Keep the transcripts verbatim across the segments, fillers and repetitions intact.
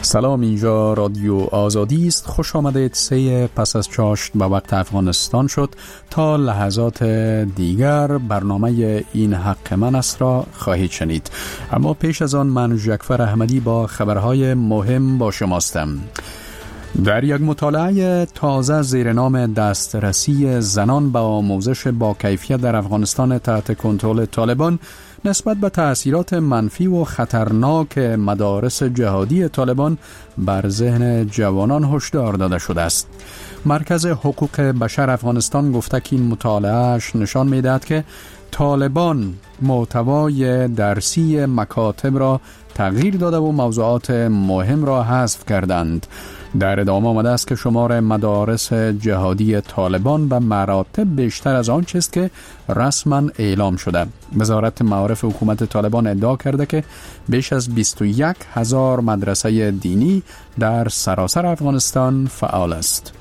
سلام، اینجا رادیو آزادی است. خوش آمدید. سه پس از چاشت به وقت افغانستان شد. تا لحظات دیگر برنامه این حق من است را خواهید شنید، اما پیش از آن من جعفر احمدی با خبرهای مهم با شماستم. در یک مطالعه تازه زیر نام دسترسی زنان به آموزش با کیفیت در افغانستان تحت کنترل طالبان نسبت به تأثیرات منفی و خطرناک مدارس جهادی طالبان بر ذهن جوانان هشدار داده شده است. مرکز حقوق بشر افغانستان گفته که این مطالعهش نشان می‌دهد که طالبان محتوای درسی مکاتب را تغییر داده و موضوعات مهم را حذف کردند. در ادامه آمده است که شمار مدارس جهادی طالبان به مراتب بیشتر از آن چیست که رسما اعلام شده. وزارت معارف حکومت طالبان ادعا کرده که بیش از بیست و یک هزار مدرسه دینی در سراسر افغانستان فعال است.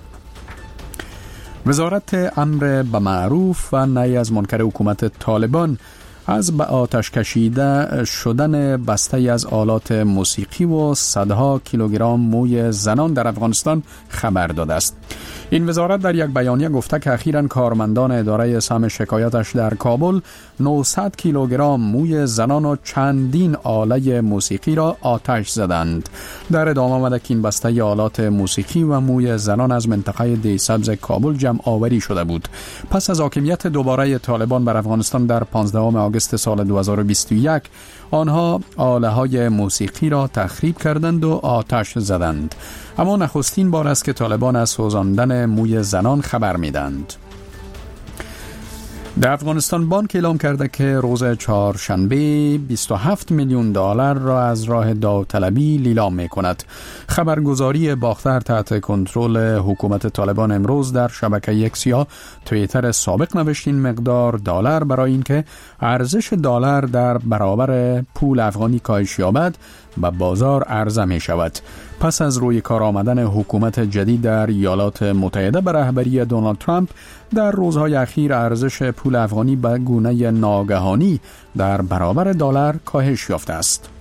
وزارت امر به معروف و نهی از منکر حکومت طالبان از به آتش کشیده شدن بسته از آلات موسیقی و صدها کیلوگرم موی زنان در افغانستان خبر داده است. این وزارت در یک بیانیه گفته که اخیراً کارمندان اداره سهم شکایاتش در کابل نهصد کیلوگرم موی زنان و چندین آله موسیقی را آتش زدند. در ادامه آمده که این بسته آلات موسیقی و موی زنان از منطقه دی سبز کابل جمع آوری شده بود. پس از حاکمیت دوباره طالبان بر افغانستان در پانزدهم آگوست سال دو هزار و بیست و یک، آنها آله های موسیقی را تخریب کردند و آتش زدند. اما نخستین بار است که طالبان از سوزاندن موی زنان خبر میدند. در افغانستان بانک اعلام کرده که روز چهارشنبه بیست و هفت میلیون دلار را از راه داوطلبی لیلام می کند. خبرگزاری باختر تحت کنترل حکومت طالبان امروز در شبکه یکسیا توییتر سابق نوشت این مقدار دلار برای اینکه ارزش دلار در برابر پول افغانی کاهش یابد و بازار عرضه می شود. پس از روی کار آمدن حکومت جدید در ایالات متحده به رهبری دونالد ترامپ، در روزهای اخیر ارزش پول افغانی به گونه ناگهانی در برابر دلار کاهش یافته است.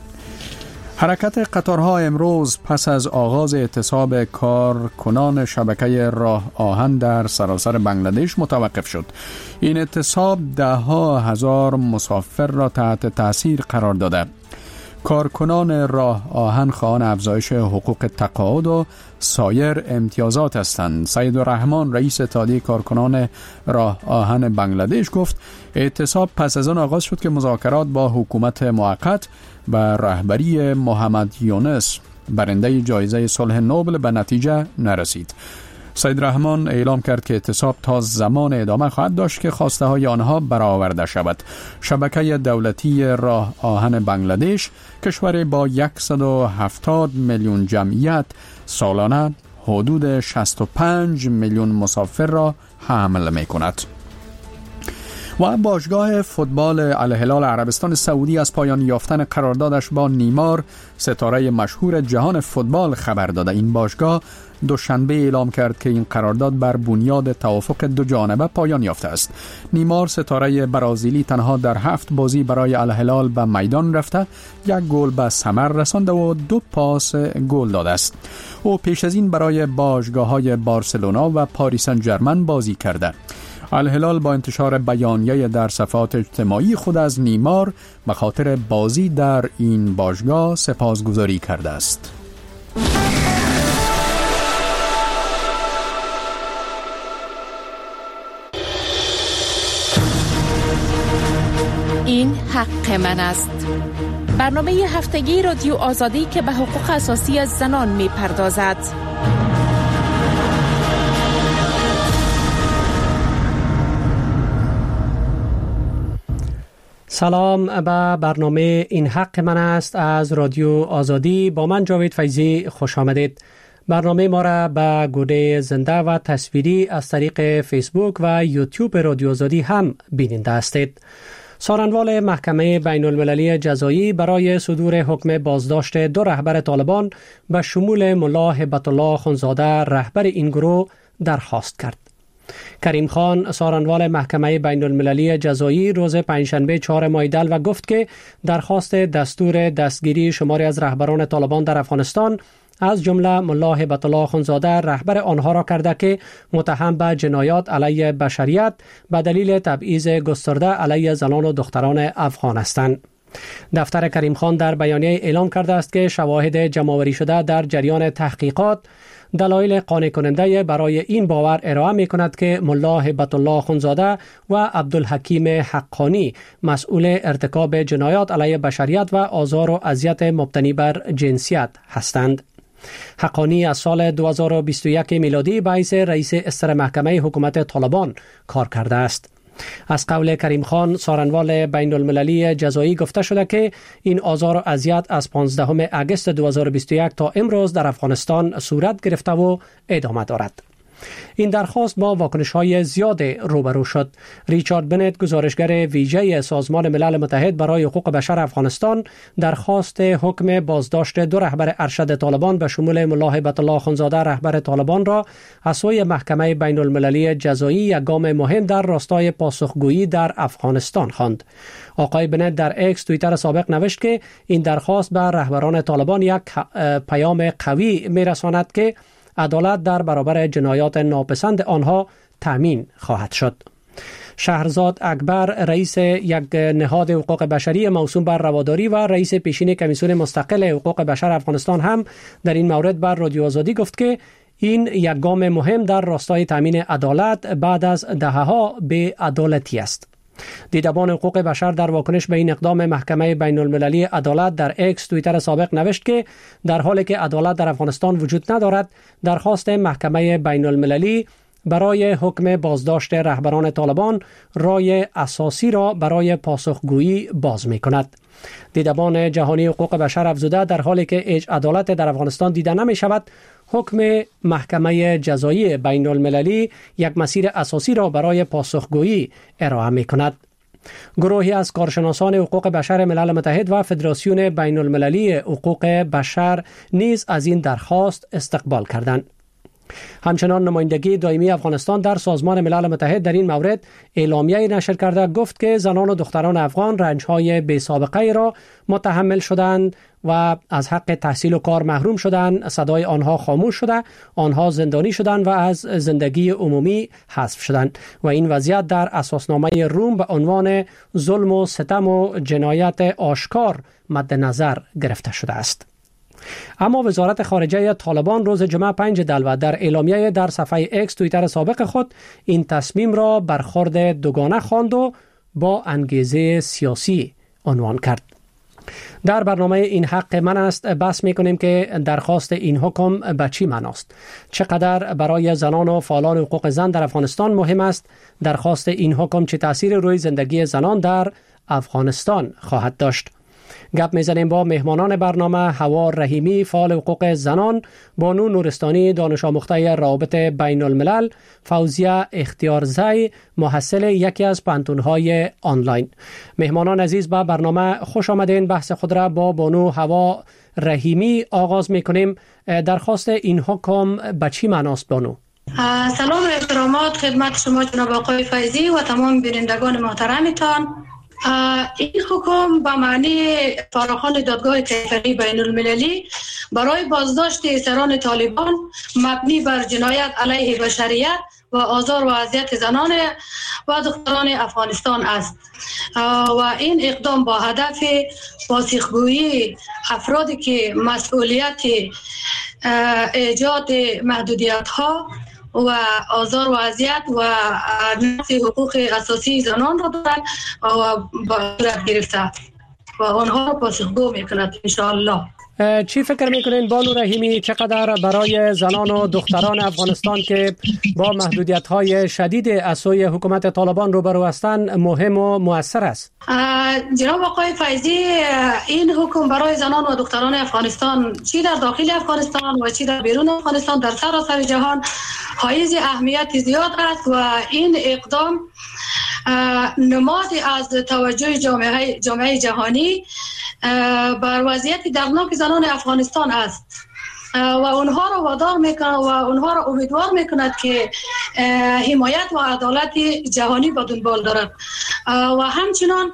حرکت قطارها امروز پس از آغاز اعتصاب کارکنان شبکه راه آهن در سراسر بنگلادش متوقف شد. این اعتصاب ده ها هزار مسافر را تحت تاثیر قرار داده. کارکنان راه آهن خواهان افزایش حقوق تقاعد و سایر امتیازات هستند. سید الرحمن رئیس اتحادیه کارکنان راه آهن بنگلادش گفت اعتصاب پس از آن آغاز شد که مذاکرات با حکومت موقت و رهبری محمد یونس برنده جایزه صلح نوبل به نتیجه نرسید. سید رحمان اعلام کرد که اعتصاب تا زمان ادامه خواهد داشت که خواسته های آنها برآورده شود. شبکه دولتی راه آهن بنگلادش، کشور با صد و هفتاد میلیون جمعیت، سالانه حدود شصت و پنج میلیون مسافر را حمل می کند. و باشگاه فوتبال الهلال عربستان سعودی از پایان یافتن قراردادش با نیمار، ستاره مشهور جهان فوتبال، خبر داده. این باشگاه دوشنبه اعلام کرد که این قرارداد بر بنیاد توافق دو جانبه پایان یافته است. نیمار، ستاره برازیلی، تنها در هفت بازی برای الهلال به میدان رفته، یک گل به ثمر رسانده و دو پاس گل داده است. او پیش از این برای باشگاه‌های بارسلونا و پاریس سن ژرمن بازی کرده. الهلال با انتشار بیانیه در صفحات اجتماعی خود از نیمار به خاطر بازی در این باشگاه سپاسگزاری کرده است. این حق من است. برنامه هفتگی رادیو آزادی که به حقوق اساسی زنان می پردازد. سلام به برنامه این حق من است از رادیو آزادی. با من جاوید فیضی خوش آمدید. برنامه ما را به گونه زنده و تصویری از طریق فیسبوک و یوتیوب رادیو آزادی هم بیننده هستید. سارنوال محکمه بین المللی جزایی برای صدور حکم بازداشت دو رهبر طالبان به شمول ملا هبت الله خونزاده رهبر این گروه درخواست کرد. کریم خان سارنوال محکمه بین المللی جزایی روز پنجشنبه چهار ماه دل و گفت که درخواست دستور دستگیری شماری از رهبران طالبان در افغانستان از جمله ملا هبت الله اخوندزاده رهبر آنها را کرده که متهم به جنایات علیه بشریت به دلیل تبعیض گسترده علیه زنان و دختران افغان هستند. دفتر کریم خان در بیانیه اعلام کرده است که شواهد جمع‌آوری شده در جریان تحقیقات دلایل قانع کننده برای این باور ارائه می کند که ملا هبت الله اخوندزاده و عبدالحکیم حقانی مسئول ارتکاب جنایات علیه بشریت و آزار و اذیت مبتنی بر جنسیت هستند. حقانی از سال دو هزار و بیست و یک میلادی به حیث رئیس استر محکمه حکومت طالبان کار کرده است. از قول کریم خان سارنوال بین المللی جزایی گفته شده که این آزار و اذیت از پانزدهم اگست دو هزار و بیست و یک تا امروز در افغانستان صورت گرفته و ادامه دارد. این درخواست با واکنش‌های زیاد روبرو شد. ریچارد بنت گزارشگر ویژه سازمان ملل متحد برای حقوق بشر افغانستان درخواست حکم بازداشت دو رهبر ارشد طالبان به شمول ملا هبت الله اخوندزاده رهبر طالبان را از سوی محکمه بین المللی جزایی یک گام مهم در راستای پاسخگویی در افغانستان خواند. آقای بنت در اکس توییتر سابق نوشت که این درخواست به رهبران طالبان یک پیام قوی می‌رساند که عدالت در برابر جنایات ناپسند آنها تامین خواهد شد. شهرزاد اکبر رئیس یک نهاد حقوق بشری موسوم بر رواداری و رئیس پیشین کمیسیون مستقل حقوق بشر افغانستان هم در این مورد بر رادیو آزادی گفت که این یک گام مهم در راستای تامین عدالت بعد از دهه‌ها بی عدالتی است. دیدبان حقوق بشر در واکنش به این اقدام محکمه بین المللی عدالت در اکس توییتر سابق نوشت که در حالی که عدالت در افغانستان وجود ندارد، درخواست محکمه بین المللی برای حکم بازداشت رهبران طالبان رای اساسی را برای پاسخگویی باز می کند. دیدبان جهانی حقوق بشر افزوده در حالی که هیچ عدالت در افغانستان دیده نمی شود، حکم محکمه جزایی بین المللی یک مسیر اساسی را برای پاسخگویی ارائه می کند. گروهی از کارشناسان حقوق بشر ملل متحد و فدراسیون بین المللی حقوق بشر نیز از این درخواست استقبال کردند. همچنان نمایندگی دائمی افغانستان در سازمان ملل متحد در این مورد اعلامیه نشر کرده گفت که زنان و دختران افغان رنج‌های بی سابقه را متحمل شدند و از حق تحصیل و کار محروم شدند، صدای آنها خاموش شده، آنها زندانی شدند و از زندگی عمومی حذف شدند و این وضعیت در اساسنامه روم به عنوان ظلم و ستم و جنایت آشکار مد نظر گرفته شده است. اما وزارت خارجه طالبان روز جمعه پنج دلو در اعلامیه در صفحه اکس توییتر سابق خود این تصمیم را برخورد دوگانه خواند و با انگیزه سیاسی عنوان کرد. در برنامه این حق من است بحث می کنیم که درخواست این حکم به چی معناست، چقدر برای زنان و فعالان حقوق زن در افغانستان مهم است، درخواست این حکم چه تأثیر روی زندگی زنان در افغانستان خواهد داشت. گپ میزنیم با مهمانان برنامه: هوا رحیمی فعال حقوق زنان، بانو نورستانی دانش آموخته روابط بین الملل، فوزیه اختیارزی محصل یکی از پانتون‌های آنلاین. مهمانان عزیز به برنامه خوش آمدین. بحث خود را با بانو هوا رحیمی آغاز میکنیم. درخواست این حکم به چی معناست بانو؟ سلام و احترامات خدمت شما جناب آقای فیضی و تمام بینندگان محترمتان. این حکم به معنی فراخوان دادگاه کیفری بین المللی برای بازداشت سران طالبان مبنی بر جنایت علیه بشریت و آزار و اذیت زنان و دختران افغانستان است و این اقدام با هدف پاسخگویی افرادی که مسئولیت ایجاد محدودیت ها و آزار و اذیت و نقض حقوق اساسی زنان را دارند و با صورت گرفته و آنها را پاسخگو میکند ان شاء الله. چی فکر میکنین بانو رحیمی چقدر برای زنان و دختران افغانستان که با محدودیت‌های شدید از سوی حکومت طالبان روبرو هستند مهم و مؤثر است؟ جناب آقای فیضی، این حکم برای زنان و دختران افغانستان چی در داخل افغانستان و چی در بیرون افغانستان در سراسر جهان حائز اهمیت زیاد است و این اقدام نمادی از توجه جامعه جامعه جهانی بر وضعیت دردناک زنان افغانستان است و اونها را وادار میکنه و اونها را امیدوار میکند که حمایت و عدالت جهانی به دنبال دارد و همچنان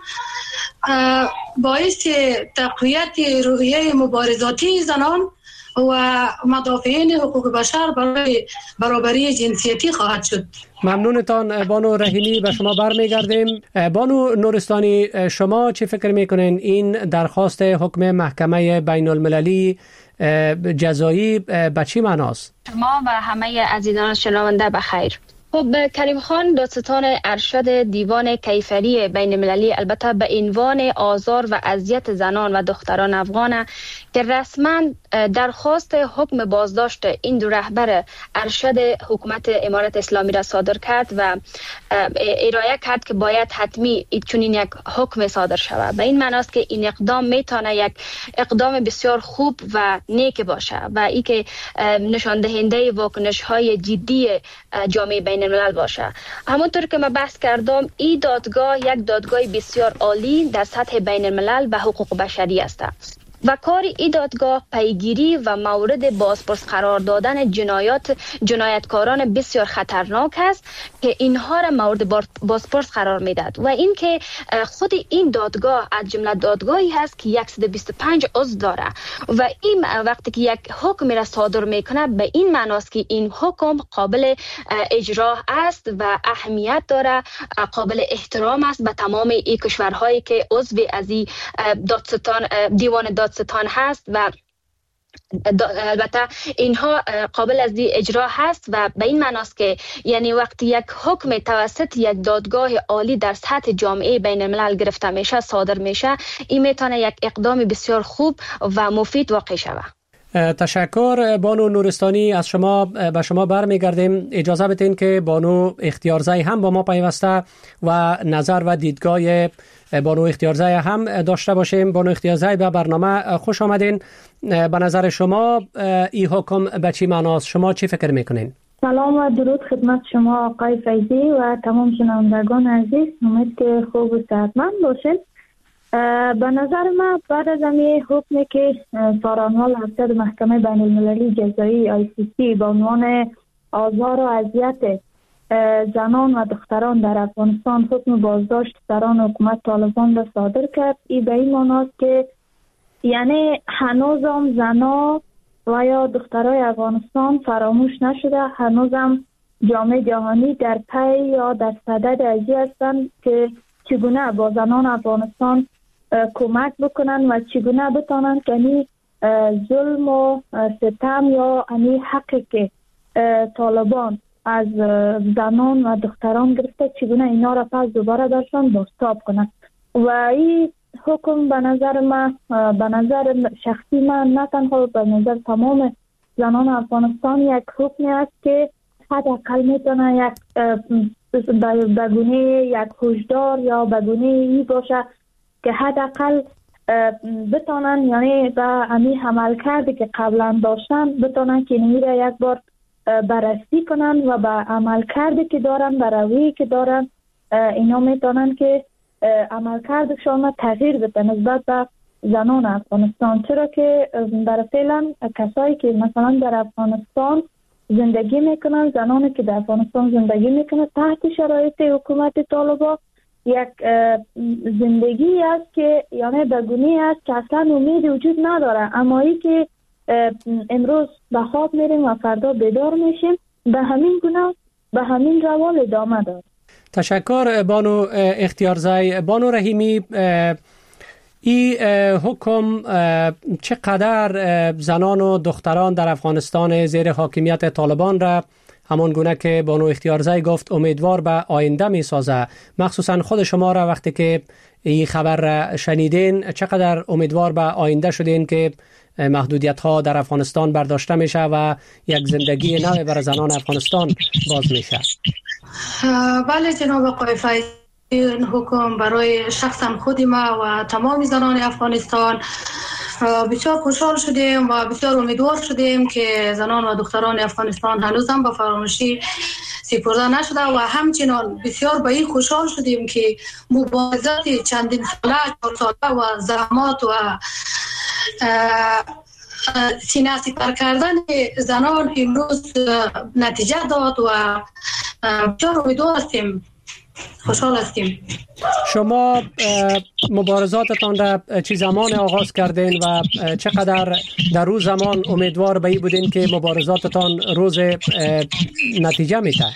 باعث تقویت روحیه مبارزاتی زنان و مدافعین حقوق بشر برای برابری جنسیتی خواهد شد. ممنونتان بانو رحیمی. به شما برمیگردیم. بانو نورستانی، شما چی فکر میکنین این درخواست حکم محکمه بین المللی جزایی به چی معناست؟ شما و همه عزیزان شنونده بخیر. خب کریم خان دادستان ارشد دیوان کیفری بین المللی البته به عنوان آزار و اذیت زنان و دختران افغان که رسما درخواست حکم بازداشت این دو رهبر ارشد حکومت امارت اسلامی را صادر کرد و ارائه کرد که باید حتمی چنین یک حکم صادر شود. به این معنی است که این اقدام میتونه یک اقدام بسیار خوب و نیک باشه و ای که نشان دهنده واکنش های جدی جامعه بین الملل باشه. همونطور که من بحث کردم این دادگاه یک دادگاه بسیار عالی در سطح بین الملل و حقوق بشری است و کار این دادگاه پیگیری و مورد بازپرس قرار دادن جنایات جنایتکاران بسیار خطرناک است که اینها را مورد بازپرس قرار میداد و اینکه خود این دادگاه از جمله دادگاهی هست که صد و بیست و پنج عضو داره و این وقتی که یک حکم را صادر میکنه به این معنی است که این حکم قابل اجرا است و اهمیت داره، قابل احترام است به تمام این کشورهایی که عضو از این دادستان دیوان دادستان هست و البته اینها قابل از اجرا هست و به این معنی است که یعنی وقتی یک حکم توسط یک دادگاه عالی در سطح جامعه بین الملل گرفته میشه صادر میشه این میتونه یک اقدام بسیار خوب و مفید واقع شود. تشکر بانو نورستانی. از شما به شما برمیگردیم. اجازه بدین که بانو اختیارزی هم با ما پیوسته و نظر و دیدگاه بانو اختیارزی هم داشته باشیم. بانو اختیارزی به برنامه خوش آمدین. به نظر شما این حکم به چی معناست؟ شما چی فکر میکنین؟ سلام و درود خدمت شما آقای فیضی و تمام شنوندگان عزیز. امید که خوب و صحتمند باشین. به نظر من بعد از این حکمی که سارانحال ارشد محکمه بین المللی جزایی آی سی سی با عنوان آزار و اذیت زنان و دختران در افغانستان حکم بازداشت سران حکومت طالبان را صادر کرد، این به این معنی است که یعنی هنوزم زنا و یا دخترای افغانستان فراموش نشده، هنوزم جامعه جهانی در پی یا در صدد ازی هستند که چگونه با زنان افغانستان کمک بکنن و چگونه بتانن که این ظلم و ستم یا این حقی که طالبان از زنان و دختران گرفته چگونه اینا را پس دوباره درشان بازتاب کنن. و این حکم به نظر من، به نظر شخصی من، نه تنها به نظر تمام زنان افغانستان یک حکمی است که حداقل میتونه یک بگونه یک هشدار یا بگونه ای باشه که حداقل بتونن یعنی به همین عمل کرده که قبلا داشتن بتونن که این را یک بار بررسی کنن و به عمل کرده که دارن، به رویی که دارن اینا میتونن که عمل کردشان تغییر بده نسبت به زنان افغانستان. چرا که در فعلا کسایی که مثلا در افغانستان زندگی میکنن، زنانی که در افغانستان زندگی میکنن تحت شرایط حکومت طالبان یک زندگی است که یعنی بگونی است که اصلا امید وجود نداره، اما ای که امروز به خواب میریم و فردا بیدار میشیم به همین گونه به همین روال ادامه داره. تشکر بانو اختیارزی. بانو رحیمی، این حکم چقدر زنان و دختران در افغانستان زیر حاکمیت طالبان را همان گونه که بانو اختیارزی گفت امیدوار به آینده می سازه؟ مخصوصا خود شما را وقتی که این خبر را شنیدین چقدر امیدوار به آینده شدین که محدودیت ها در افغانستان برداشته میشه و یک زندگی نو برای زنان افغانستان باز میشه؟ بله جناب آقای فیضی، این حکم برای شخصا خود ما و تمام زنان افغانستان بسیار خوشحال شدیم و بسیار امیدوار شدیم که زنان و دختران افغانستان هنوز هم با فراموشی سپرده نشده و همچنان بسیار به این خوشحال شدیم که مبارزات چندین ساله چهار ساله و زحمات و سینه سپر کردن زنان امروز نتیجه داد و بسیار امیدوار هستیم، خوشحال هستیم. شما مبارزاتتان را چه زمان آغاز کردین و چقدر در روز زمان امیدوار به این بودین که مبارزاتتان روز نتیجه میده؟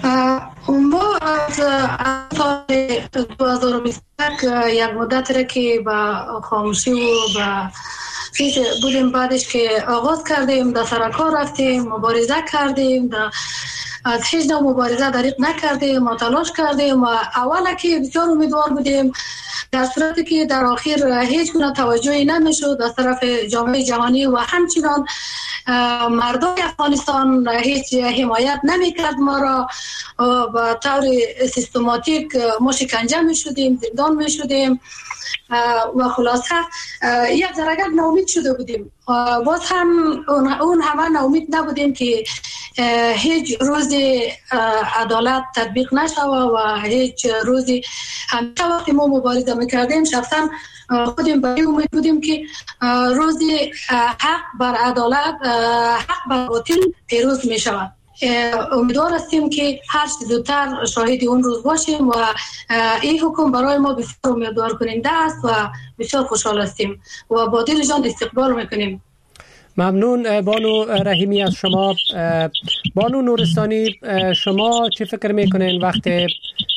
ما از سال دو هزار و بیست و یک یک مدت را که با خاموشی و با چیز بودیم، بعدش که آغاز کردیم در سرکار رفتیم، مبارزه کردیم، در از هیچ نوع مبارزه دریغ نکردیم، ما تلاش کردیم و اولا که بسیار امیدوار بودیم، در صورتی که در آخر هیچ گونه توجهی نمیشد از طرف جامعه جهانی و همچنان مردم افغانستان هیچ حمایت نمیکرد ما را، با طور سیستماتیک ما شکنجه میشدیم، زندان میشدیم و خلاصه یک درجه ناامید شده بودیم. باز هم اون همه ناامید نبودیم که هیچ روزی عدالت تطبیق نشوه و هیچ روزی همیشه وقتی ما مبارزه میکردیم شخصا خودیم به این امید بودیم که روزی حق بر عدالت، حق بر باطل پیروز میشود. امیدوار هستیم که هر چه زودتر شاهد اون روز باشیم و این حکم برای ما بسیار امیدوار کننده است و بسیار خوشحال هستیم و با دل جان استقبال میکنیم. ممنون بانو رحیمی از شما. بانو نورستانی، شما چه فکر میکنین وقتی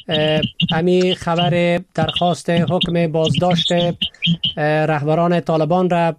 امی خبر درخواست حکم بازداشت رهبران طالبان را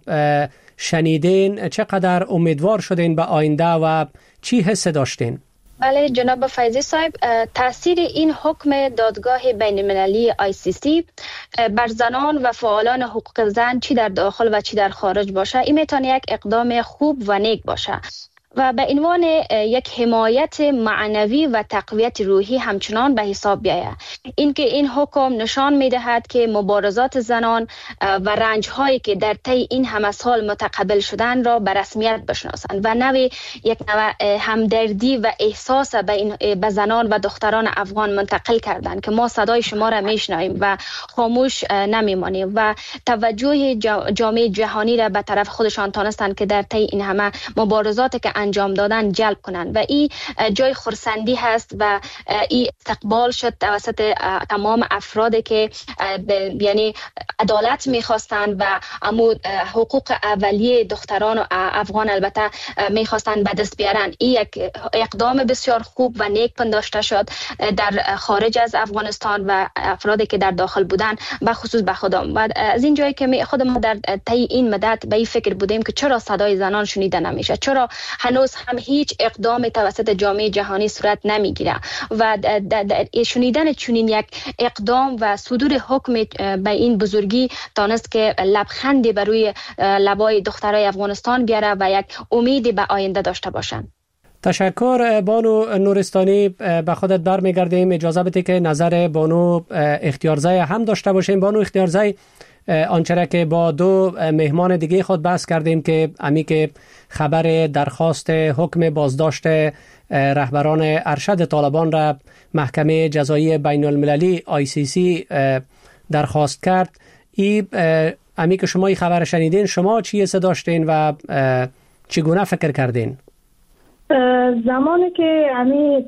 شنیدین؟ چقدر امیدوار شدین به آینده و چی حس داشتین؟ بله جناب فیضی صاحب، تاثیر این حکم دادگاه بین المللی آی سی سی بر زنان و فعالان حقوق زن چی در داخل و چی در خارج باشه، این میتونه یک اقدام خوب و نیک باشه و به عنوان یک حمایت معنوی و تقویت روحی همچنان به حساب بیاید. اینکه این حکم نشان میدهد که مبارزات زنان و رنج‌هایی که در طی این همه سال متقبل شدن را به رسمیت بشناسند و نوی یک نوع همدردی و احساس به این به زنان و دختران افغان منتقل کردند که ما صدای شما را میشنویم و خاموش نمیمانیم و توجه جامعه جهانی را به طرف خودشان تانستند که در طی این همه مبارزات که انجام دادن جلب کنند و این جای خرسندی هست و این استقبال شد توسط تمام افرادی که یعنی عدالت میخواستند و امو حقوق اولیه دختران و افغان البته میخواستند به دست بیارن. این یک اقدام بسیار خوب و نیک پنداشته شد در خارج از افغانستان و افرادی که در داخل بودن، به خصوص به خودم. و از این جایی که خود ما در طی این مدت به این فکر بودیم که چرا صدای زنان شنیده نمیشه، چرا هنوز هم هیچ اقدام توسط جامعه جهانی صورت نمیگیره و شنیدن چنین یک اقدام و صدور حکم به این بزرگی تانست که لبخندی بر روی لبای دخترای افغانستان بیاره و یک امیدی به آینده داشته باشن. تشکر بانو نورستانی. به خودت برمیگردیم. اجازه بده که نظر بانو اختیارزای هم داشته باشیم. بانو اختیارزای، آنچه که با دو مهمان دیگه خود بحث کردیم که امی که خبر درخواست حکم بازداشت رهبران ارشد طالبان را محکمه جزایی بین المللی آی سی سی درخواست کرد، ای امی که شما این خبر شنیدین، شما چی حس داشتین و چگونه فکر کردین؟ زمانی که امی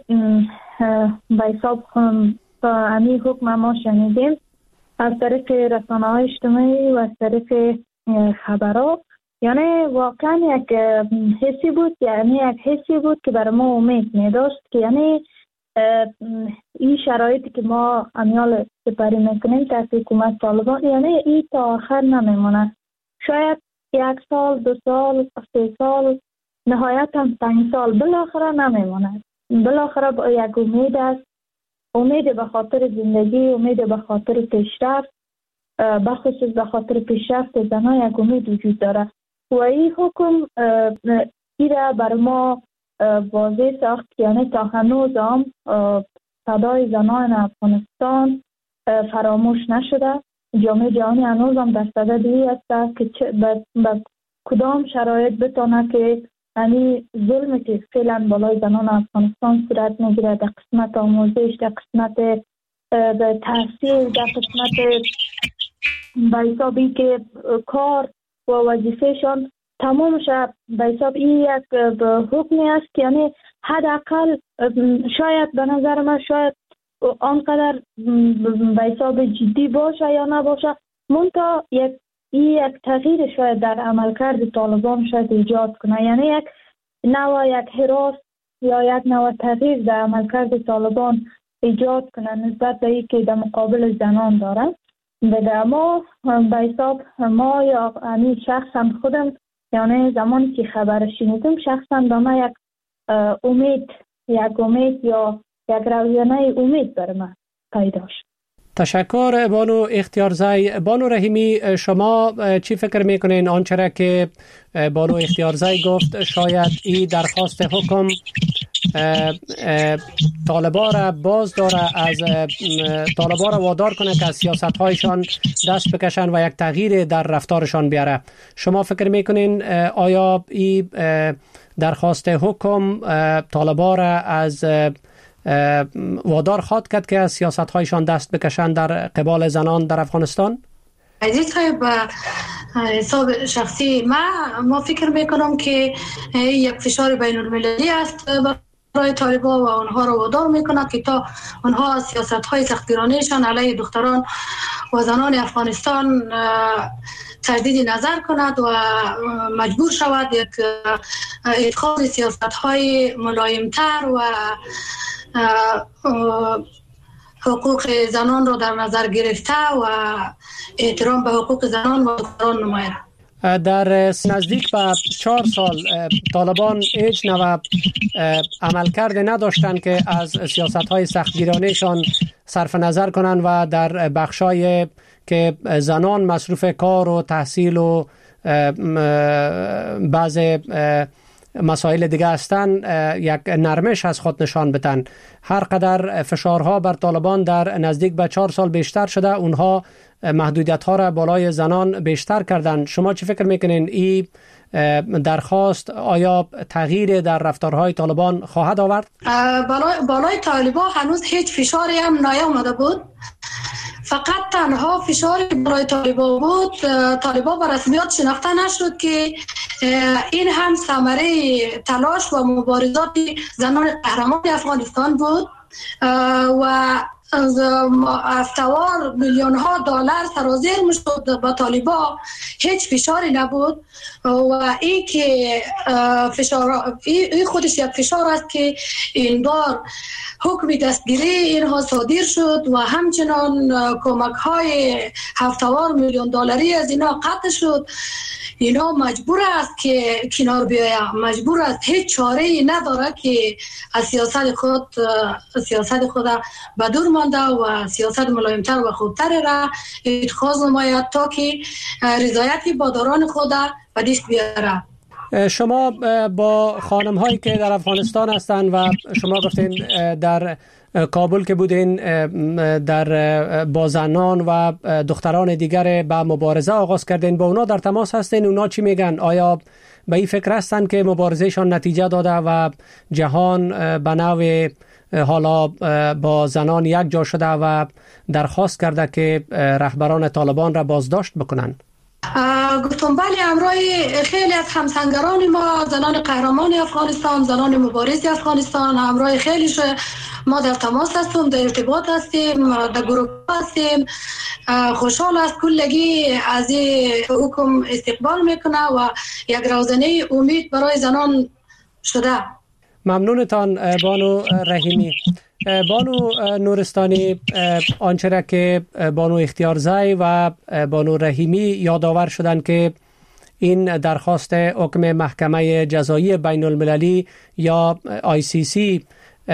به حساب امی حکم ما شنیدیم از طریق رسانه‌های اجتماعی و از طریق خبرها، یعنی واقعا یک حسی بود، یعنی یک حسی بود که برای ما امید می‌داشت که یعنی این شرایطی که ما امیال سپری میکنیم تحت حکومت طالبان، یعنی این تا آخر نمیمونه. شاید یک سال، دو سال، سه سال، نهایت هم پنج سال، بالاخره نمیمونه. بالاخره با یک امید است، امید به خاطر زندگی، امید به خاطر پیشرفت، بخصوص به خاطر پیشرفت زنان یک امید وجود داره و این حکم ایره بر ما واضح ساخت که یعنی تا هنوز هم صدای زنان افغانستان فراموش نشده. جامعه جهانی هنوز هم در صدد این است که به کدام شرایط بتونه که یعنی ظلمی که فعلا بالای زنان افغانستان صورت میگیره در قسمت آموزش، در قسمت تحصیل، در قسمت به حسابی که کار و وظیفهشان تمامش به حساب این یک حکمی است که یعنی حداقل شاید به نظر من شاید آنقدر به حساب جدی باشه یا نباشه، منتها یک این یک تغییر شاید در عملکرد طالبان شاید ایجاد کنه، یعنی یک نوع یک هراس یا یک نوع تغییر در عملکرد طالبان ایجاد کنه نسبت به این که در مقابل زنان دارن. بده ما به حساب ما یا همین شخصا خودم یعنی زمانی که خبر شنیدم شخصا به ما یک امید یک امید یا یک رویانه امید بر من پیدا شد. تشکر بانو اختیارزی. بانو رحیمی، شما چی فکر میکنین آنچه را که بانو اختیارزی گفت شاید این درخواست حکم طالبا را باز داره، از طالبا را وادار کنه که از سیاست هایشان دست بکشن و یک تغییر در رفتارشان بیاره؟ شما فکر میکنین آیا این درخواست حکم طالبا را از وادار خواهد کرد که از سیاست هایشان دست بکشن در قبال زنان در افغانستان؟ عزیز صاحب، حساب شخصی ما ما فکر میکنم که یک فشار بین المللی است برای طالبان و آنها را وادار میکند که تا آنها سیاست های سختگیرانهشان علیه دختران و زنان افغانستان تجدید نظر کند و مجبور شود یک اتخاذ سیاست های ملایمتر و حقوق زنان را در نظر گرفته و احترام به حقوق زنان و دختران نماید. در نزدیک به چهار سال طالبان هیچ نوع عملکرد نداشتند که از سیاست‌های سختگیرانهشان صرف نظر کنند و در بخشای که زنان مصروف کار و تحصیل و بعض مسائل دیگه هستند یک نرمش از خود نشان بدن. هر قدر فشارها بر طالبان در نزدیک به چهار سال بیشتر شده، اونها محدودیت ها را بالای زنان بیشتر کردن. شما چی فکر میکنین این درخواست آیا تغییر در رفتارهای طالبان خواهد آورد؟ بالای, بالای طالبان هنوز هیچ فشاری هم نیامده بود، فقط تنها فشاری برای طالبان بود. طالبان به رسمیت شناخته نشد که این هم ثمره تلاش و مبارزات زنان قهرمان افغانستان بود و افتوار میلیون ها دلار سرازیر میشد با طالبان، هیچ فشاری نبود و این که فشار این خودش یک فشار است که این بار حکم دستگیری اینها صادر شد و همچنان کمک های هفتوار میلیون دلاری از اینا قطع شد. اینا مجبور است که کنار بیاید، مجبور است، هیچ چاره ای نداره که از سیاست خود سیاست خود به دور مانده و سیاست ملایمتر و خوبتر را اتخاذ نماید تا که رضایتی باداران خود به دست بیاره. شما با خانم هایی که در افغانستان هستند و شما گفتین در کابل که بودین در با زنان و دختران دیگر به مبارزه آغاز کردین، با اونا در تماس هستین؟ اونا چی میگن؟ آیا به این فکر هستن که مبارزهشان نتیجه داده و جهان به نوع حالا با زنان یک جا شده و درخواست کرده که رهبران طالبان را بازداشت بکنن؟ گفتم بله، امروی خیلی از همسنگران ما، زنان قهرمان افغانستان، زنان مبارز افغانستان، امروی خیلیش ما در تماس هستیم، در ارتباط هستیم، در گروه هستیم. خوشحال است کلگی از این حکم استقبال میکنه و یک روزنه امید برای زنان شده. ممنونتان بانو رحیمی. بانو نورستانی، آنچه را که بانو اختیارزی و بانو رحیمی یادآور شدند که این درخواست حکم محکمه جزایی بین المللی یا آی سی سی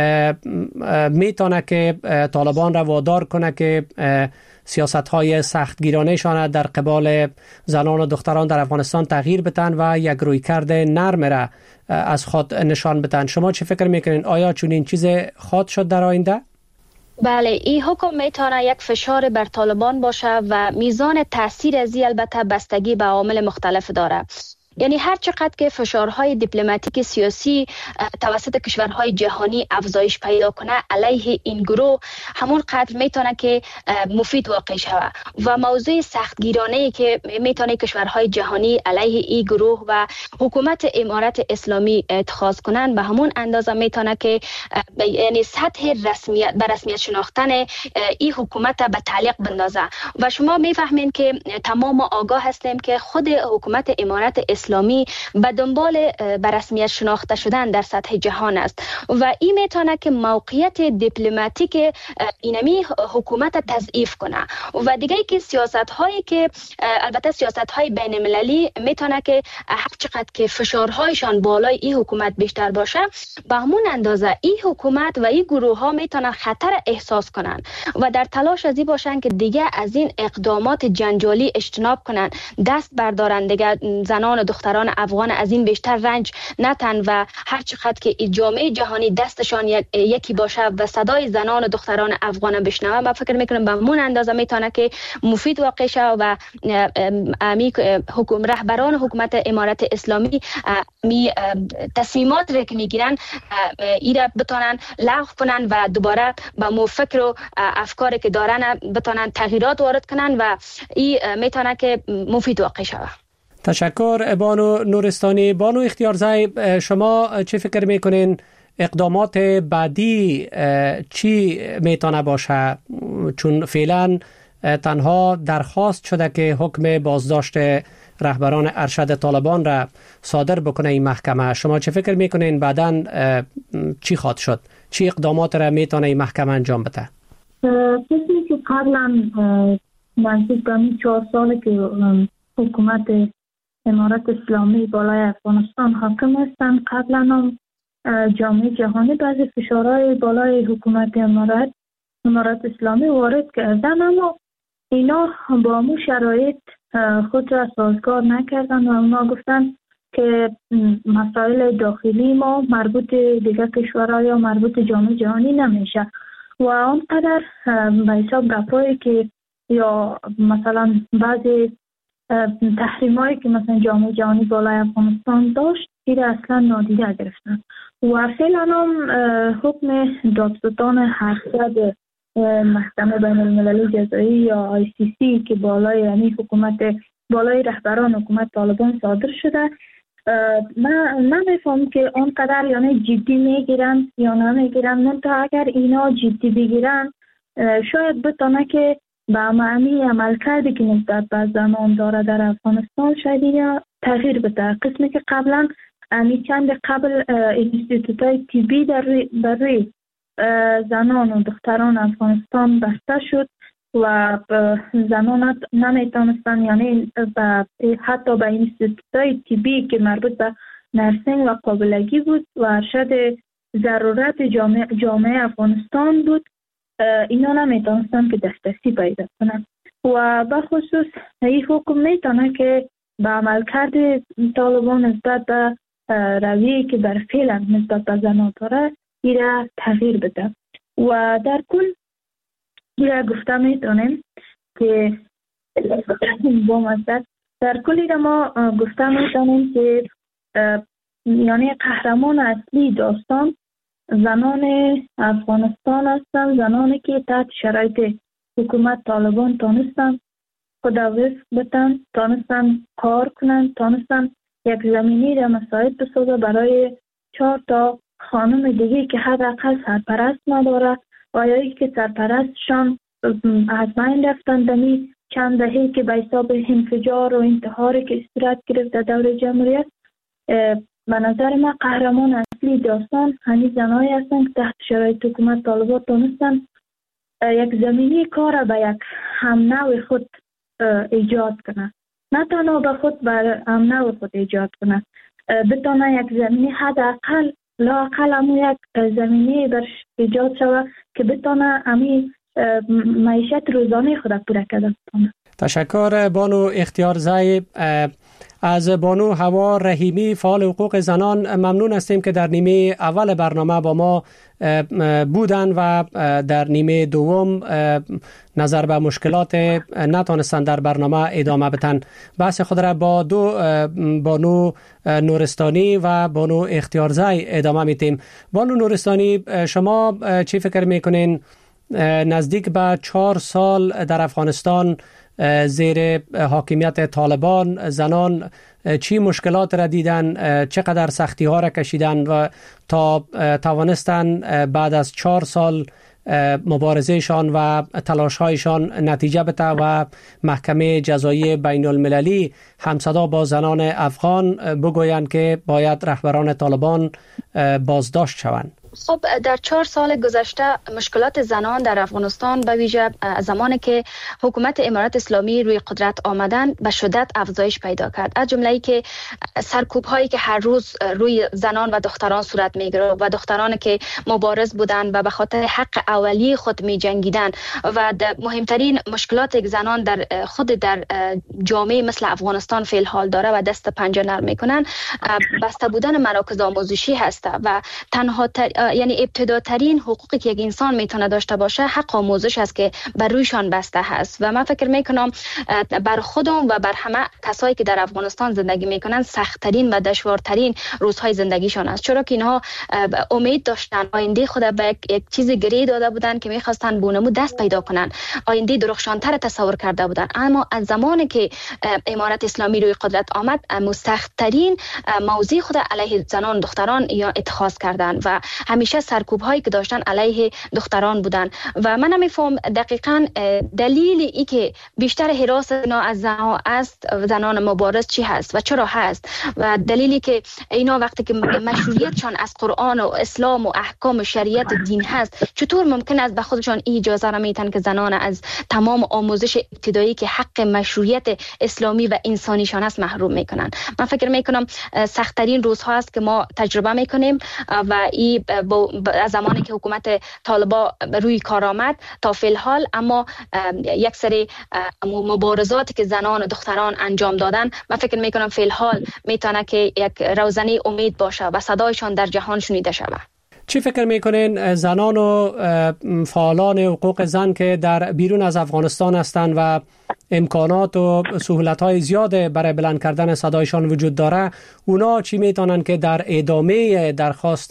میتونه که طالبان را وادار کنه که سیاست های سختگیرانه شان در قبال زنان و دختران در افغانستان تغییر بدن و یک رویکرد نرم را از خود نشان بدن. شما چه فکر میکنین؟ آیا چون این چیز خواهد شد در آینده؟ بله، این حکم میتونه یک فشار بر طالبان باشه و میزان تاثیر ازی البته بستگی به عوامل مختلف داره. یعنی هر چقدر که فشارهای دیپلماتیک سیاسی توسط کشورهای جهانی افزایش پیدا کنه علیه این گروه، همون قدر میتونه که مفید واقع شود و موضوع سختگیرانه‌ای که میتونه کشورهای جهانی علیه این گروه و حکومت امارت اسلامی اتخاذ کنن به همون اندازه میتونه که یعنی سطح رسمیت به رسمیت شناختن این حکومت به تعلیق بندازه و شما میفهمین که تمام آگاه هستیم که خود حکومت امارت اسلامی به دنبال به رسمیت شناخته شدن در سطح جهان است و این میتونه که موقعیت دیپلماتیک اینمی حکومت تضعیف کنه و دیگه که سیاست هایی که البته سیاست های بین المللی میتونه که هر چقدر که فشارهایشان بالای این حکومت بیشتر باشه به همون اندازه این حکومت و این گروه ها میتونن خطر احساس کنن و در تلاش از این باشن که دیگه از این اقدامات جنجالی اجتناب کنن، دست بردارن، دیگه زنان و دختران افغان از این بیشتر رنج نتن و هر چقدر که جامعه جهانی دستشان یک، یکی باشه و صدای زنان و دختران افغان بشنوه، من فکر میکنم به همون اندازه میتونه که مفید واقع شه و امی حکوم رهبران حکومت امارت اسلامی می تصمیمات را که میگیرن ایره بتونن لغو کنن و دوباره با مو فکر و افکاری که دارن بتونن تغییرات وارد کنن و این میتونه که مفید واقع شود. تشکر بانو نورستانی. بانو اختیارزی، شما چه فکر میکنین اقدامات بعدی چی میتونه باشه؟ چون فعلا تنها درخواست شده که حکم بازداشت رهبران ارشد طالبان را صادر بکنه این محکمه. شما چه فکر میکنین بعداً چی خواهد شد؟ چی اقدامات را میتونه این محکمه انجام بده؟ کسی که قبلا نزدیک به چهار ساله که حکومت امارت اسلامی بالای افغانستان حاکم هستند، قبلا هم جامعه جهانی بعضی فشارهای بالای حکومت امارت امارت اسلامی وارد کردن، اما اینا با همون شرایط خود را سازگار نکردن و اونا گفتن که مسائل داخلی ما مربوط دیگر کشورها یا مربوط جامعه جهانی نمیشه و آنقدر به حساب گپایی که یا مثلا بعضی تحریمایی که مثلا جامعه جهانی بالای افغانستان داشت ایره اصلا نادیده گرفتن و فعلا هم حکم دادستان هرصد محکمه بین المللی جزایی یا آی سی سی که بالای یعنی حکومت بالای رهبران حکومت طالبان صادر شده، من نمیفهم که آنقدر یعنی جدی میگیرن یا نمیگیرن. منتها اگر اینا جدی بگیرن شاید بتونه که با معنی عمل کردی که نسبت به زنان داره در افغانستان شاید یا تغییر بده. قسمی که قبلا امی چند قبل اینستیتوت های تیبی در روی زنان و دختران افغانستان بسته شد و زنان نمیتونستن یعنی حتی به اینستیتوت های تیبی که مربوط به نرسینگ و قابلگی بود و ارشد ضرورت جامعه, جامعه افغانستان بود، اینا نمیتونستن که دسترسی پیدا کنن و بخصوص این حکم میتونه که به عمل کرده طالبان نسبت به رویه‌ای که در فعلا نسبت به زنان داره ایره تغییر بده و در کل ایره گفته میتونیم که با مصدر در کل ایره ما گفته میتونیم که یعنی قهرمان اصلی داستان زنان افغانستان هستند، زنانی که تحت شرایط حکومت طالبان تانستن خدا وفق بتن، تانستن کار کنن، تانستن یک زمینی را مساعد بسازه برای چهار تا خانم دیگه که حداقل سرپرست نداره و یا که سرپرستشان از بین رفتن دمی چند دهه که به حساب انفجار و انتحاری که استراحت گرفت در دور جمهوریت. به نظر من قهرمان اصلی داستان همین زنایی هستند که تحت شرایط حکومت طالبان تونستن یک زمینی کار به یک هم نوع خود ایجاد کنن، نه تنها به خود بر هم نوع خود ایجاد کنن، بتونه یک زمینی حداقل لااقل همون یک زمینی برش ایجاد شود که بتونه همین معیشت روزانه خود پورا کرده بتونه. تشکر بانو اختیارزی. از بانو هوا رحیمی فعال حقوق زنان ممنون هستیم که در نیمه اول برنامه با ما بودن و در نیمه دوم نظر به مشکلات نتانستن در برنامه ادامه بدن. بحث خود را با دو بانو نورستانی و بانو اختیارزای ادامه میدیم. بانو نورستانی، شما چی فکر میکنین نزدیک به چهار سال در افغانستان زیر حاکمیت طالبان زنان چی مشکلات را دیدن، چقدر سختی ها را کشیدن و تا توانستن بعد از چهار سال مبارزهشان و تلاش‌هایشان نتیجه بده و محکمه جزایی بین المللی همصدا با زنان افغان بگویند که باید رهبران طالبان بازداشت شوند؟ خب در چهار سال گذشته مشکلات زنان در افغانستان به ویژه زمانی که حکومت امارات اسلامی روی قدرت آمدن به شدت افزایش پیدا کرد، از جمله ای که سرکوب هایی که هر روز روی زنان و دختران صورت میگیره و دختران که مبارز بودند و به خاطر حق اولیه خود می جنگیدند و مهمترین مشکلات که زنان در خود در جامعه مثل افغانستان فعل حال داره و دست پنجه نرم میکنن، بسته بودن مراکز آموزشی هست و تنها یعنی ابتداترین حقوقی که یک انسان میتونه داشته باشه حق آموزش است که بر رویشان بسته هست و من فکر میکنم بر خودم و بر همه کسایی که در افغانستان زندگی میکنن سخت‌ترین و دشوارترین روزهای زندگیشان است، چرا که اینها امید داشتن آینده خود به یک چیز گری داده بودن که میخواستن بونمو دست پیدا کنن، آینده درخشانتر تصور کرده بودن، اما از زمانی که امارت اسلامی روی قدرت آمد سخت‌ترین موضع خود علیه زنان دختران یا اتخاذ کردن و همیشه سرکوب هایی که داشتن علیه دختران بودن و من نمیفهم دقیقاً دلیل ای که بیشتر حراس اینا از زنان است زنان مبارز چی هست و چرا هست و دلیلی که اینا وقتی که مشروعیتشان از قرآن و اسلام و احکام شریعت دین هست چطور ممکن است به خودشان این اجازه را میتن که زنان از تمام آموزش ابتدایی که حق مشروعیت اسلامی و انسانیشان است محروم میکنن؟ من فکر میکنم سخت‌ترین روزها است که ما تجربه میکنیم و این از زمانی که حکومت طالبان روی کار آمد تا فی الحال، اما یک سری مبارزاتی که زنان و دختران انجام دادن من فکر میکنم فی الحال میتونه که یک روزنه امید باشه و صدایشان در جهان شنیده شود. چی فکر میکنین زنان و فعالان حقوق زن که در بیرون از افغانستان هستند و امکانات و سهولت‌های زیاد برای بلند کردن صدایشان وجود داره، اونا چی میتونن که در ادامه درخواست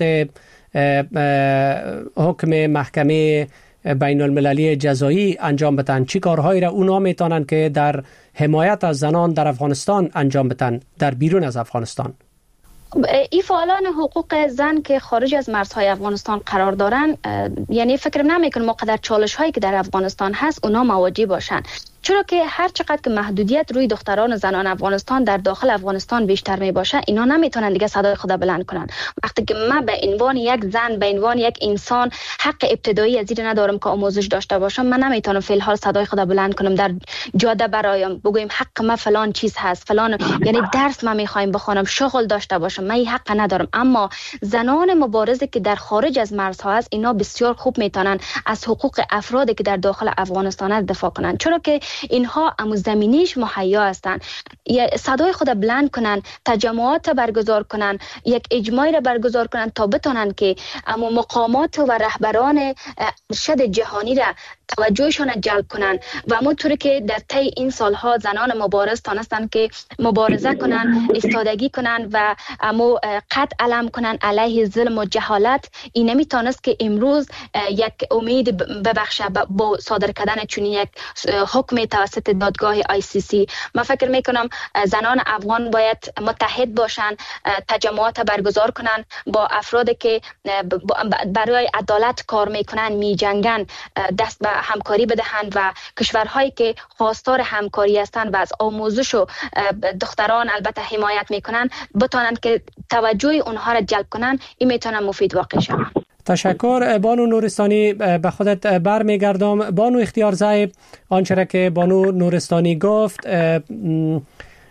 حکم محکمه بین المللی جزایی انجام بدن؟ چی کارهایی را اونا میتونن که در حمایت از زنان در افغانستان انجام بدن در بیرون از افغانستان؟ این فعالان حقوق زن که خارج از مرزهای افغانستان قرار دارن، یعنی فکر نمیکنم مقدر چالش هایی که در افغانستان هست اونا مواجه باشن، چرا که هر چقدر که محدودیت روی دختران و زنان افغانستان در داخل افغانستان بیشتر می باشه، اینا نمیتونن دیگه صدای خود بلند کنن. وقتی که من به عنوان یک زن، به عنوان یک انسان حق ابتدایی از این ندارم که آموزش داشته باشم، من نمیتونم فی الحال صدای خود بلند کنم در جاده برایم بگویم حق من فلان چیز هست، فلان یعنی درس من میخوایم بخونم، شغل داشته باشم، من این حق ندارم. اما زنان مبارزه که در خارج از مرزها هست، اینا بسیار خوب میتونن از حقوق افرادی که در داخل افغانستان هست دفاع کنن، چرا که اینها امو زمینیش مهیا هستند. صدای خود بلند کنن، تجمعات برگزار کنن، یک اجماعی را برگزار کنن تا بتونن که امو مقامات و رهبران ارشد جهانی را توجهشان جلب کنن و همونطوری که در طی این سالها زنان مبارز تانستن که مبارزه کنن، ایستادگی کنن و امو قد علم کنن علیه ظلم و جهالت، این نمیتونست که امروز یک امید ببخشه با صادر کردن چنین یک حکم توسط دادگاه آی سی سی. من فکر میکنم زنان افغان باید متحد باشن، تجمعات برگزار کنن، با افرادی که برای عدالت کار میکنن، میجنگن، دست به همکاری بدهند و کشورهایی که خواستار همکاری هستند و از آموزش و دختران البته حمایت میکنن بتونن که توجه اونها را جلب کنن. این میتونه مفید واقع شود. تشکر. بانو نورستانی به خودت برمیگردم. بانو اختیارزای، آنچه را که بانو نورستانی گفت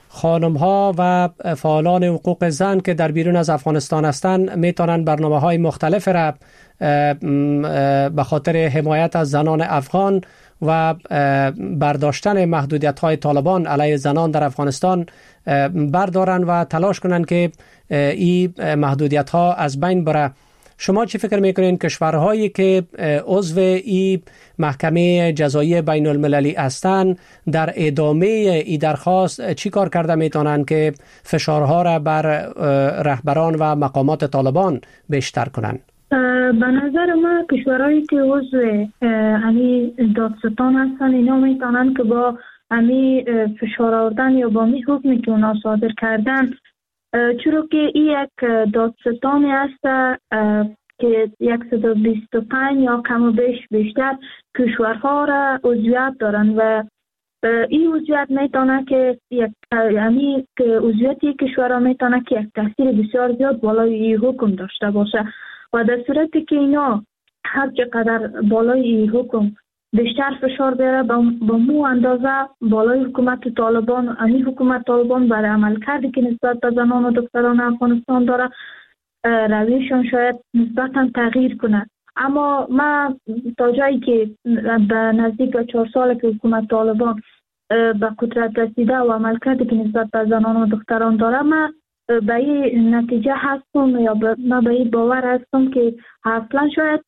خانم ها و فعالان حقوق زن که در بیرون از افغانستان هستند میتونن برنامه های مختلف را به خاطر حمایت از زنان افغان و برداشتن محدودیت های طالبان علیه زنان در افغانستان بردارن و تلاش کنن که این محدودیت ها از بین بره. شما چی فکر میکنین کشورهایی که عضو این محکمه جزایی بین المللی هستند در ادامه این درخواست چی کار کرده میتونن که فشارها را بر رهبران و مقامات طالبان بیشتر کنن؟ به نظر ما کشورهایی که عضو امی دادستان هستن اینا میتونن که با امی فشار آوردن یا با می حکمی که اونا صادر کردن، چرا که این یک دادستانی هست که صد و بیست و پنج یا کم و بیش بیشتر کشورها را عضویت دارن و این عضویت میتونه که یک یعنی که عضویت کشورها میتونه که یک تاثیر بسیار زیاد بالای این حکم داشته باشه و در صورتی که اینا هر چقدر بالای این حکم بیشتر فشار بیاره با مو اندازه بالای حکومت طالبان، امی حکومت طالبان برای عمل کردی که نسبت به زنان و دختران افغانستان داره رویشان شاید نسبتا تغییر کنه. اما ما تا جایی که به نزدیک به چهار سال که حکومت طالبان به قدرت رسیده و عمل کردی که نسبت به زنان و دختران داره، ما به این نتیجه هستم یا ما به این باور هستم که اصلا شاید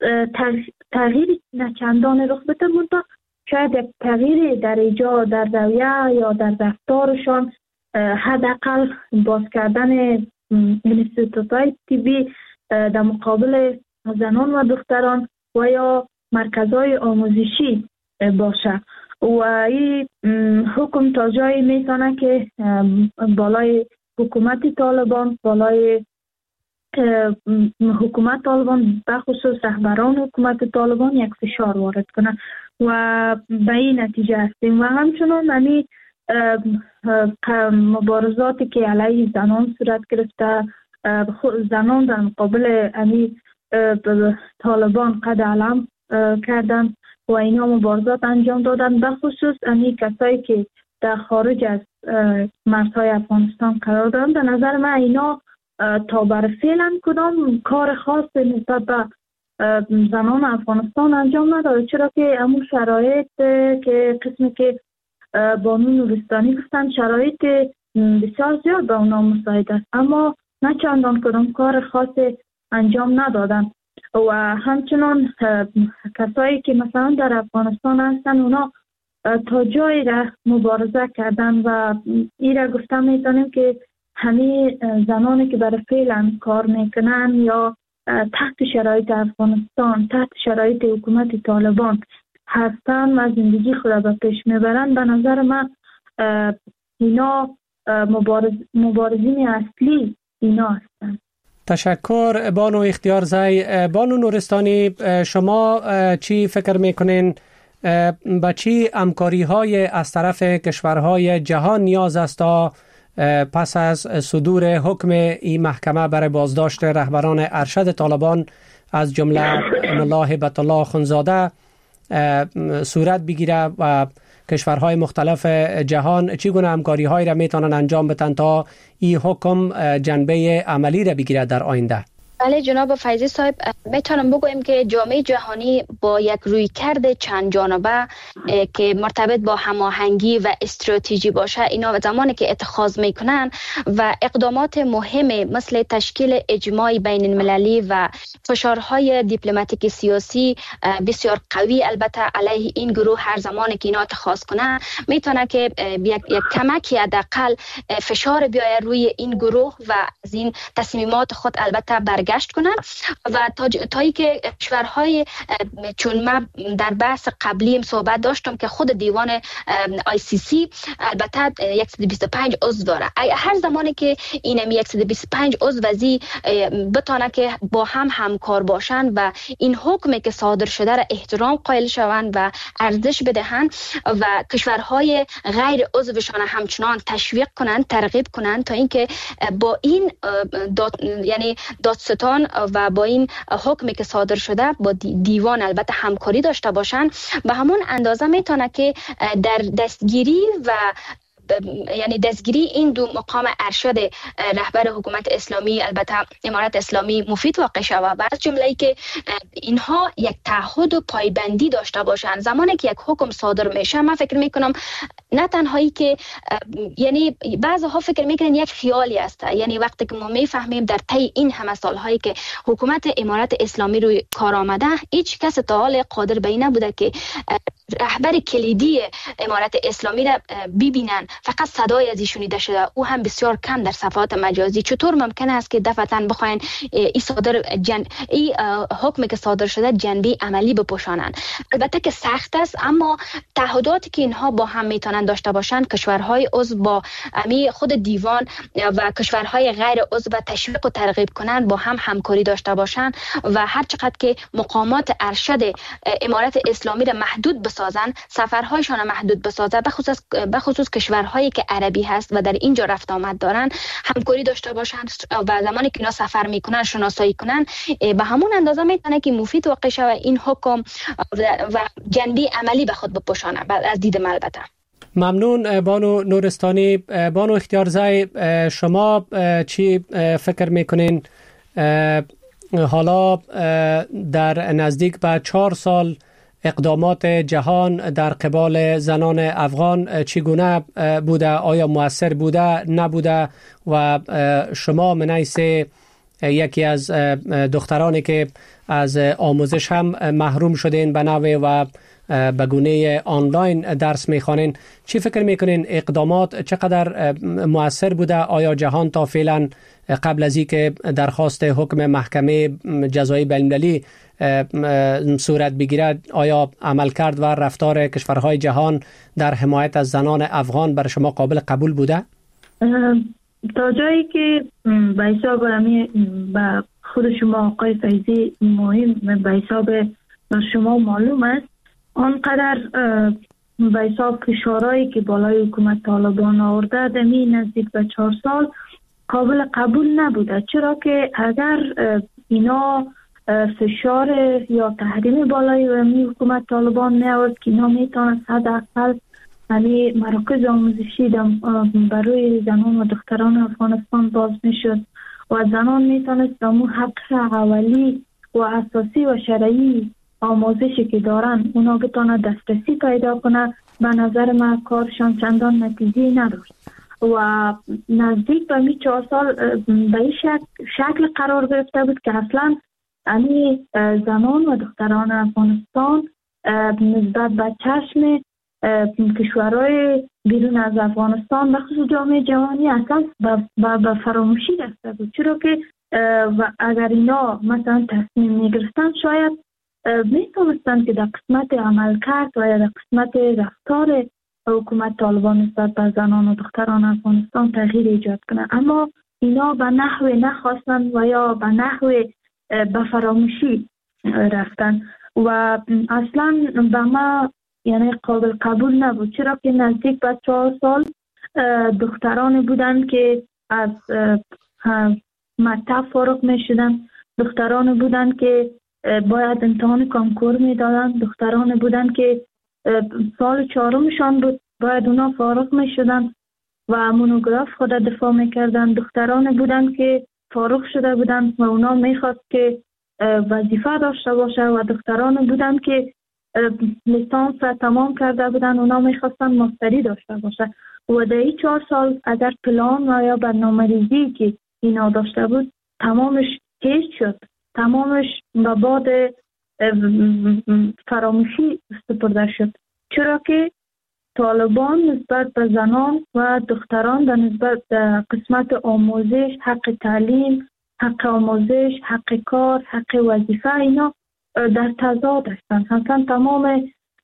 تغییر نچندان رخ بده، منتها شاید یک تغییر در ایجا در رویه یا در رفتارشان، حداقل باز کردن انستیتوت‌های طبی در مقابل زنان و دختران و یا مرکزهای آموزشی باشه و این حکم تا جایی میتونه که بالای حکومت طالبان، بالای حکومت طالبان به خصوص رهبران حکومت طالبان یک فشار وارد کنه و به این نتیجه هستیم. و همچنان یعنی مبارزاتی که علیه زنان صورت گرفته، زنان در مقابل یعنی طالبان قد علم کردن و اینا مبارزات انجام دادن، به خصوص یعنی کسایی که در خارج از مرزهای افغانستان قرار دارن. به نظر من اینا تا بر فعلا کدام کار خاص نسبت به زنان افغانستان انجام نداده، چرا که همون شرایط که قسمی که بانو نورستانی گفتن شرایط بسیار زیاد به اونا مساعد است، اما نه چندان کدام کار خاص انجام ندادن. و همچنان کسایی که مثلا در افغانستان هستن اونا تا جایی را مبارزه کردن و این را گفتم میتونیم که همه زنانی که برای فعلا کار میکنن یا تحت شرایط افغانستان، تحت شرایط حکومت طالبان هستن و زندگی خود را به پیش میبرن، به نظر من اینا مبارز مبارزین اصلی اینا هستن. تشکر بانو اختیارزی. بانو نورستانی، شما چی فکر میکنین با چی همکاری های از طرف کشورهای جهان نیاز است تا پس از صدور حکم این محکمه برای بازداشت رهبران ارشد طالبان از جمله ملا هبت الله اخوندزاده صورت بگیره و کشورهای مختلف جهان چی گونه همکاری های را میتونن انجام بدن تا این حکم جنبه عملی را بگیره در آینده؟ بله جناب فیضی صاحب، میتونم بگویم که جامعه جهانی با یک رویکرد چند جانبه که مرتبط با هماهنگی و استراتژی باشه، اینا زمانی که اتخاذ میکنن و اقدامات مهمه مثل تشکیل اجماع بین المللی و فشارهای دیپلماتیک سیاسی بسیار قوی البته علیه این گروه هر زمانی که اینا اتخاذ کنن، میتونه که یک, یک کمکی حداقل فشار بیاید روی این گروه و از این تصمیمات خود البته برگشت گشت کنن و تا تایی که کشورهای چون ما در بحث قبلی صحبت داشتم که خود دیوان آی سی سی البته صد و بیست و پنج عضو داره، هر زمانی که این صد و بیست و پنج عضو وزی بتونه که با هم همکار باشن و این حکمی که صادر شده را احترام قائل شوند و ارزش بدهند و کشورهای غیر عضوشان همچنان تشویق کنند، ترغیب کنند تا اینکه با این داد یعنی دادستان و با این حکمی که صادر شده با دیوان البته همکاری داشته باشند، به همون اندازه میتونه که در دستگیری و یعنی دستگیری این دو مقام ارشد رهبر حکومت اسلامی، البته امارت اسلامی، مفید واقع شود و از جمله ای که اینها یک تعهد و پایبندی داشته باشند. زمانی که یک حکم صادر میشه، من فکر میکنم نه تنهایی که یعنی بعضها فکر میکنن یک خیالی است، یعنی وقتی که ما میفهمیم در طی این همه سالهایی که حکومت امارت اسلامی روی کار آمده، هیچ کس تا حال قادر به این نبوده که رهبر کلیدی امارت اسلامی را ببینن، فقط صدای از ایشون دیده شده، او هم بسیار کم در صفحات مجازی. چطور ممکن است که دفعتاً بخواین این صادر جن این حکم که صادر شده جنبه عملی بپوشانند؟ البته که سخت است، اما تعهداتی که اینها با هم میتونن داشته باشند، کشورهای عضو با امی خود دیوان و کشورهای غیر عضو تشویق و ترغیب کنند با هم همکاری داشته باشند و هر چقدر که مقامات ارشد امارت اسلامی را محدود بسازن، سفرهایشان محدود بسازن، به خصوص به خصوص کشورهایی که عربی هست و در اینجا رفت آمد دارن، همکاری داشته باشند و زمانی که اینا سفر میکنن شناسایی کنن، به همون اندازه میتونه که مفید واقع شود این حکم و جنبه عملی به خود بپوشانه از دید من. البته ممنون بانو نورستانی. بانو اختیارزای، شما چی فکر میکنین حالا در نزدیک به چهار سال اقدامات جهان در قبال زنان افغان چگونه بوده؟ آیا مؤثر بوده نبوده؟ و شما من حیث یکی از دخترانی که از آموزش هم محروم شدین به نوع و به گونه آنلاین درس میخوانین، چی فکر میکنین اقدامات چقدر مؤثر بوده؟ آیا جهان تا فعلا قبل از اینکه درخواست حکم محکمه جزایی بین‌المللی صورت بگیرد، آیا عمل کرد و رفتار کشورهای جهان در حمایت از زنان افغان بر شما قابل قبول بوده؟ تا جایی که به حساب به خود شما آقای فیضی مهم به حساب شما معلوم است، آنقدر به حساب فشارهایی که بالای حکومت طالبان آورده دمی نزدیک به چهار سال قابل قبول نبوده، چرا که اگر اینا فشار یا تحریم بالای حکومت طالبان نیاورد که اینا میتونست حداقل یعنی مراکز آموزشی برای زنان و دختران افغانستان باز میشد و زنان میتونست دمو حق اولی و اساسی و شرعی آموزشی که دارن اونا بتونه دسترسی پیدا کنه، به نظر من کارشان چندان نتیجه نداشت و نزدیک به می چهار سال به این شک شکل قرار گرفته بود که اصلا یعنی زنان و دختران افغانستان نسبت به چشم کشورهای بیرون از افغانستان و خصوص جامعه جهانی اصلا به فراموشی رفته بود، چرا که اگر اینا مثلا تصمیم میگرفتن شاید میتونستن که در قسمت عمل کرد و یا در قسمت رفتار حکومت طالبان نسبت به زنان و دختران افغانستان تغییر ایجاد کنه، اما اینا به نحو نخواستن و یا به نحو به فراموشی رفتن و اصلا به ما یعنی قابل قبول نبود، چرا که نزدیک به چهار سال دختران بودن که از مکتب فارغ می شدن، دختران بودن که باید امتحان کنکور می دادن، دختران بودن که سال چهارمشان بود باید اونا فارغ می شدن و مونوگراف خود دفاع می کردن، دختران بودن که فارغ شده بودن و اونا می خواست که وظیفه داشته باشه و دختران بودن که لیسانس تمام کرده بودن اونا می خواستن ماستری داشته باشه و در این چهار سال اگر پلان و یا برنامه ریزی که اینا داشته بود تمامش هیچ شد، تمامش به باد فراموشی سپرده شد، چرا که طالبان نسبت به زنان و دختران به نسبت به قسمت آموزش، حق تعلیم، حق آموزش، حق کار، حق وظیفه اینا در تضاد هستند. اصلا تمام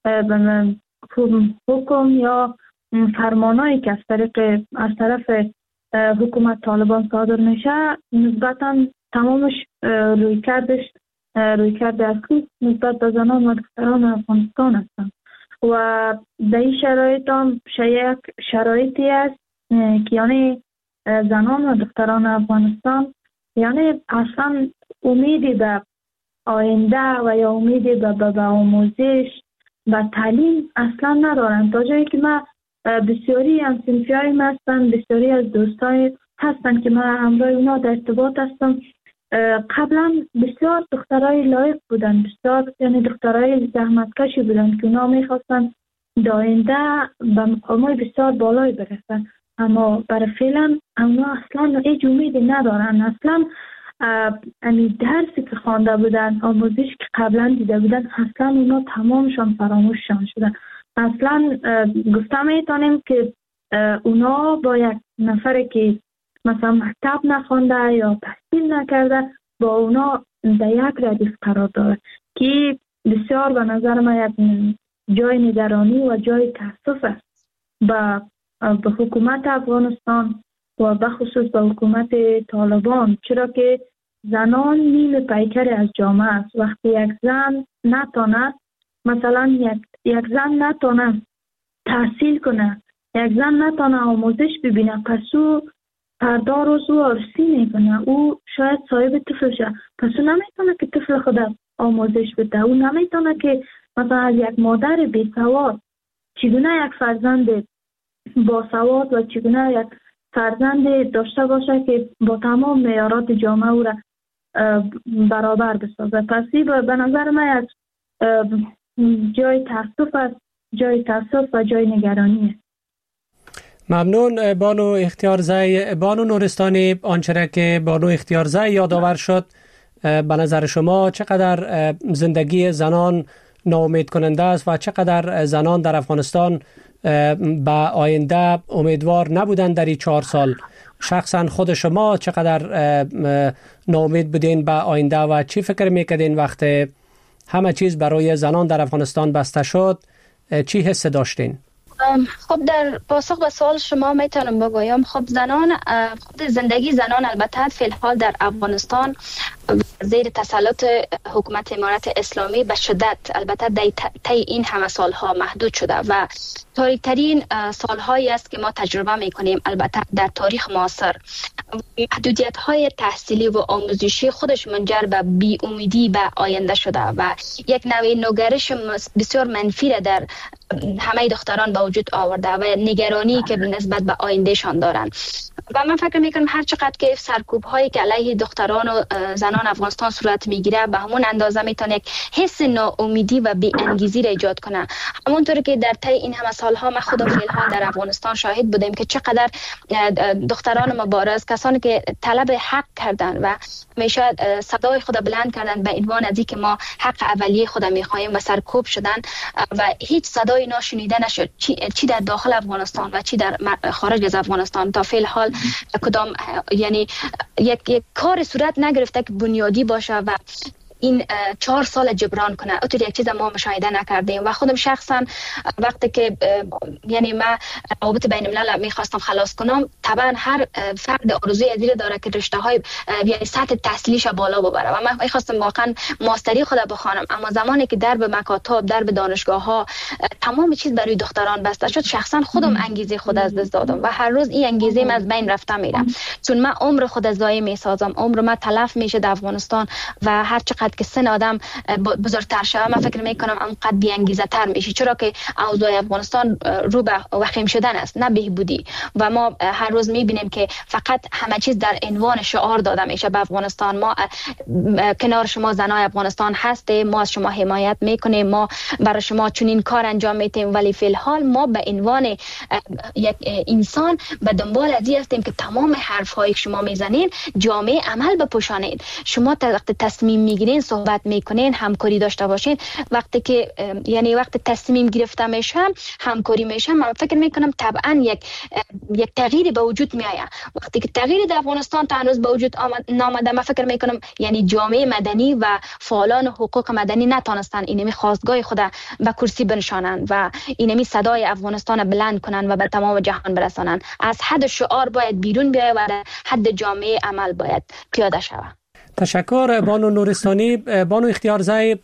حکم یا فرمانایی که از طریق از طرف حکومت طالبان صادر میشه نسبتا تمامش روی کردش روی کرده اصلی نسبت به زنان و دختران افغانستان هستند و در این شرایط هم یک شرایطی است که یعنی زنان و دختران افغانستان یعنی اصلا امیدی به آینده و یا امیدی به به آموزش و تعلیم اصلا ندارن، تا جایی که من بسیاری از صنفی های ما هستن، بسیاری از دوستای هستن که من همراه اونا در ارتباط هستم. قبلا بسیار دخترای لایق بودن، بسیار یعنی دخترای زحمتکشی بودن که اونا میخواستن داینده به مقامای بسیار بالای برسن، اما برای فعلا اونا اصلا هیچ امیدی ندارن. اصلا امی درسی که خوانده بودن، آموزش که قبلا دیده بودن، اصلا اونا تمامشان فراموششان شدن. اصلا گفته میتونیم که اونا با یک نفر که مثلا مکتب نخوانده یا تحصیل نکرده با اونا در یک ردیف قرار داره که بسیار به نظر من یک جای نگرانی و جای تاسف است به به حکومت افغانستان و به خصوص به حکومت طالبان، چرا که زنان نیم پیکر از جامعه است. وقتی یک زن نتونه مثلا یک یک زن نتونه تحصیل کنه، یک زن نتونه آموزش ببینه، پس او پردا روز او عرصی میکنه، او شاید صاحب طفل شه، پس او نمیتونه که طفل خود آموزش بده، او نمیتونه که مثلا از یک مادر بی سواد چگونه یک فرزند با سواد و چگونه یک فرزند داشته باشه که با تمام معیارات جامعه او را برابر بسازه. پس به نظر من از جای تاسف است، جای تاسف و جای نگرانی. ممنون بانو اختیارزی. بانو نورستانی، آنچه که بانو اختیارزی یادآور شد، به نظر شما چقدر زندگی زنان ناامید کننده است و چقدر زنان در افغانستان به آینده امیدوار نبودن در این چهار سال؟ شخصا خود شما چقدر ناامید بودین به آینده و چی فکر میکردین وقتی همه چیز برای زنان در افغانستان بسته شد؟ چی حس داشتین؟ خب در پاسخ به سوال شما میتونم بگویم خب زنان خود زندگی زنان البته فی الحال در افغانستان زیر تسلط حکومت امارت اسلامی به شدت البته طی این همه سالها محدود شده و تاریک‌ترین سالهایی است که ما تجربه میکنیم. البته در تاریخ معاصر محدودیت‌های تحصیلی و آموزشی خودش منجر به بی امیدی به آینده شده و یک نوع نگرش بسیار منفی را در همه دختران به وجود آورده و نگرانی که نسبت به آیندهشان دارند. و من فکر میکنم هر چقدر که سرکوب هایی که علیه دختران و زنان افغانستان صورت میگیره به همون اندازه میتونه یک حس ناامیدی و بی انگیزی را ایجاد کنه. همونطور که در طی این همه سالها ما خودم فی الحال در افغانستان شاهد بودیم که چقدر دختران مبارز، کسانی که طلب حق کردن و همیشه صدای خود بلند کردن به عنوان از اینکه ما حق اولیه خود میخواهیم و سرکوب شدن و هیچ صدای اینا شنیده نشد، چی, چی در داخل افغانستان و چی در خارج از افغانستان. تا فی الحال کدام یعنی یک, یک کار صورت نگرفته که بنیادی باشه و این چهار سال جبران کنه. اونطور یک چیز ما مشاهده نکردیم و خودم شخصا وقتی که یعنی من روابط بین الملل میخواستم خلاص کنم، طبعا هر فرد آرزوی ازیر داره که رشته های یعنی سطح تحصیلیش بالا ببره و من میخواستم واقعا ماستری خود بخوانم، اما زمانی که درب مکاتب، درب دانشگاه ها تمام چیز برای دختران بسته شد، شخصا خودم انگیزه خود از دست دادم و هر روز این انگیزه من از بین رفته میره، چون من عمر خود ضایع میسازم، عمر من تلف میشه در افغانستان و هر چقدر که سن آدم بزرگتر شده من فکر میکنم انقدر بی انگیزه تر میشه، چرا که اوضاع افغانستان رو به وخیم شدن است نه بهبودی و ما هر روز میبینیم که فقط همه چیز در عنوان شعار داده میشه به افغانستان. ما کنار شما زنای افغانستان هستیم، ما از شما حمایت میکنیم، ما برای شما چنین کار انجام میدیم، ولی فی الحال ما به عنوان یک انسان به دنبال ازی هستیم که تمام حرف هایی که شما میزنین جامعه عمل بپوشانید. شما وقتی تصمیم میگیرین، صحبت میکنین، همکاری داشته باشین، وقتی که یعنی وقتی تصمیم گرفته میشه همکاری میشه، من فکر میکنم طبعا یک یک تغییری به وجود میآید. وقتی که تغییری در افغانستان تا هنوز به وجود نامده، من فکر میکنم یعنی جامعه مدنی و فعالان حقوق مدنی نتونستن اینمی خواستگاه خود به کرسی بنشانند و اینمی صدای افغانستان بلند کنند و به تمام جهان برسانند. از حد شعار باید بیرون بیاید و در حد جامعه عمل باید پیاده شود. تشکر بانو نورستانی. بانو اختیارزی،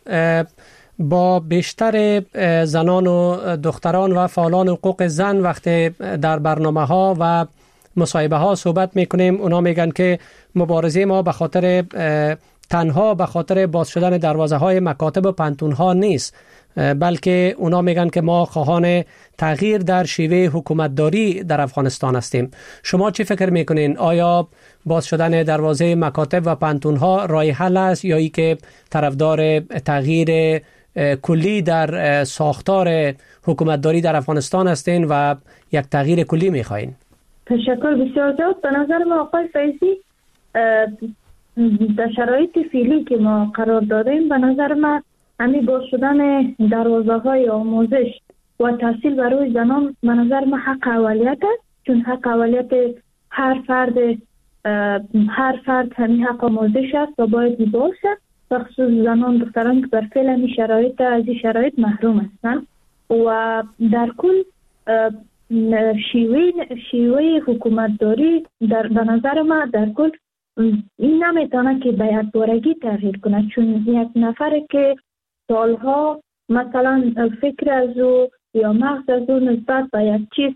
با بیشتر زنان و دختران و فعالان حقوق زن وقتی در برنامه ها و مصاحبه ها صحبت میکنیم، اونا میگن که مبارزه ما به خاطر تنها به خاطر باز شدن دروازه های مکاتب و پانتون ها نیست، بلکه اونا میگن که ما خواهان تغییر در شیوه حکومتداری در افغانستان هستیم. شما چی فکر میکنین؟ آیا باز شدن دروازه مکاتب و پانتون‌ها راه حل است یا ای که طرفدار تغییر کلی در ساختار حکومتداری در افغانستان هستین و یک تغییر کلی میخواین؟ تشکر بسیار زیاد. به نظر ما آقای فیضی در شرایط فعلی که ما قرار داریم، به نظر ما همین باز شدن دروازه های آموزش و تحصیل برای زنان به نظر ما حق اولیت است، چون حق اولیت هر فرد هر فرد همین حق آموزش است و باید باشه، و خصوص زنان دختران که بر فعل همین شرایط از این شرایط محروم هستند. و در کل شیوه شیوه حکومتداری در به نظر ما در کل این نمیتونه که به یک بارگی تغییر کنه، چون یک نفر که سالها مثلا فکر از او یا مغز از او نسبت به یک چیز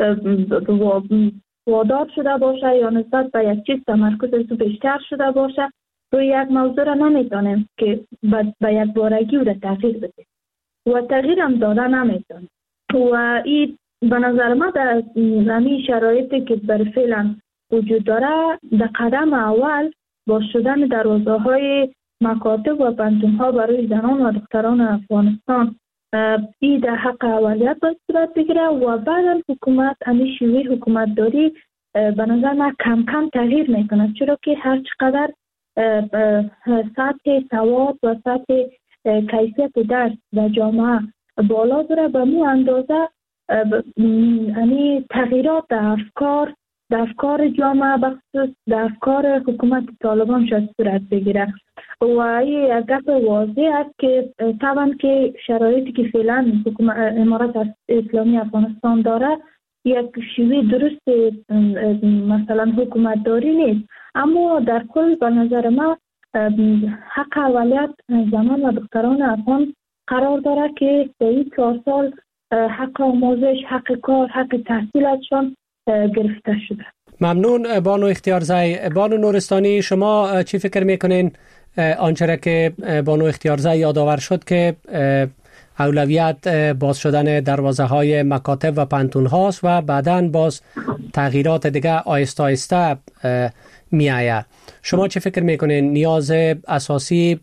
وادار شده باشه یا نسبت به یک چیز تمرکز از او بیشتر شده باشه، روی یک موضوع را نمیتونیم که به یک بارگی او را تغییر بده و تغییر هم داده نمیتونه. و این به نظر ما در همین شرایطی که بر فعلا وجود داره، در قدم اول باز شدن دروازه های مکاتب و پانتون ها برای زنان و دختران افغانستان این در حق اولیت باید صورت بگیره و بعدا حکومت همین شیوه حکومت داری به نظر ما کم کم تغییر میکنه، چرا که هر چقدر سطح سواد و سطح کیفیت درس در جامعه بالا داره، به مو اندازه یعنی تغییرات در افکار در افکار جامعه بخصوص در افکار حکومت طالبان شاید صورت بگیره. و این یک گپ واضح است که طبعا که شرایطی که فعلا حکومت امارت اسلامی افغانستان داره یک شیوه درست مثلا حکومت داری نیست، اما در کل به نظر ما حق اولیت زنان و دختران افغان قرار داره که به این چهار سال حق آموزش، حق کار، حق تحصیلشان گرفته شده. ممنون بانو اختیارزی. بانو نورستانی، شما چی فکر میکنین آنچه که بانو اختیارزی یادآور شد که اولویت باز شدن دروازه های مکاتب و پانتون هاست و بعداً باز تغییرات دیگه آیسته آیسته می آید، شما چه فکر میکنین نیاز اساسی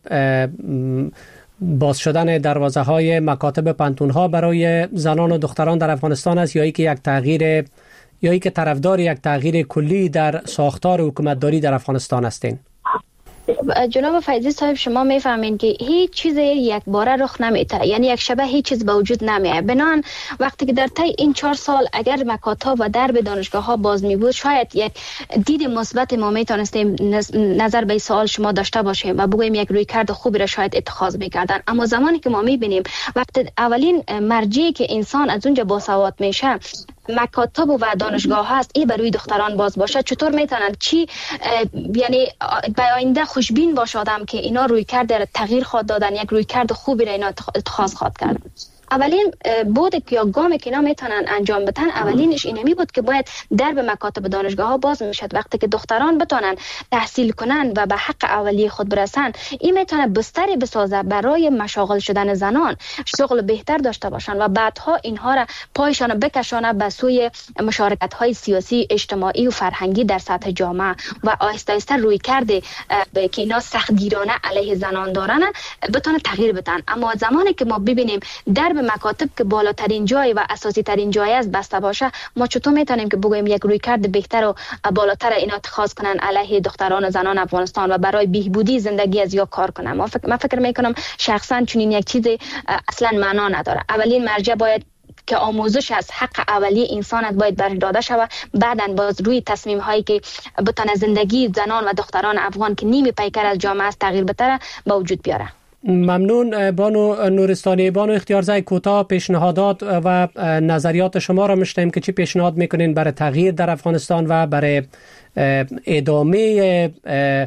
باز شدن دروازه های مکاتب پانتون ها برای زنان و دختران در افغانستان است یا ای که یک تغییر یا ای که طرفدار یک تغییر کلی در ساختار حکومتداری در افغانستان هستین؟ جناب فیضی صاحب، شما میفهمین که هیچ چیز یک باره رخ نمیته، یعنی یک شبه هیچ چیز به وجود نمیاد. بنان وقتی که در طی این چهار سال اگر مکاتب و درب دانشگاه ها باز می بود، شاید یک دید مثبت ما میتونستیم نظر به سوال شما داشته باشیم و بگوییم یک رویکرد خوبی را شاید اتخاذ میکردن. اما زمانی که ما میبینیم وقتی اولین مرجعی که انسان از اونجا باسواد میشه مکاتب و دانشگاه هست، این بروی دختران باز باشه، چطور میتونن چی یعنی به آینده خوشبین باشه آدم که اینا روی کرد تغییر خواد دادن، یک روی کرد خوبی را اینا اتخاذ خواد کردن. اولین بود یا گامی که اینا میتونن انجام بدن اولینش اینمی بود که باید درب مکاتب دانشگاه ها باز میشد. وقتی که دختران بتونن تحصیل کنن و به حق اولیه خود برسن، این میتونه بستری بسازه برای مشاغل شدن زنان، شغل بهتر داشته باشن و بعدها اینها را پایشان بکشانه به سوی مشارکت های سیاسی، اجتماعی و فرهنگی در سطح جامعه و آهسته آهسته روی کرده که اینا سختگیرانه علیه زنان دارن بتونه تغییر بدن. اما زمانی که ما ببینیم درب مکاتب که بالاترین جای و اساسی ترین جای است بسته باشه، ما چطور میتونیم که بگوییم یک رویکرد بهتر و بالاتر اینا اتخاذ کنن علیه دختران و زنان افغانستان و برای بهبودی زندگی از یا کار کنن؟ ما فکر, ما فکر میکنم شخصا چنین یک چیز اصلا معنا نداره. اولین مرجع باید که آموزش از حق اولیه انسانت باید بر داده شود، بعداً باز روی تصمیم هایی که بتونه زندگی زنان و دختران افغان که نیمی پیکر از جامعه است تغییر بده با وجود بیاره. ممنون بانو نورستانی. بانو اختیارزی، کوتاه پیشنهادات و نظریات شما را میشنیم که چی پیشنهاد میکنین برای تغییر در افغانستان و برای ادامه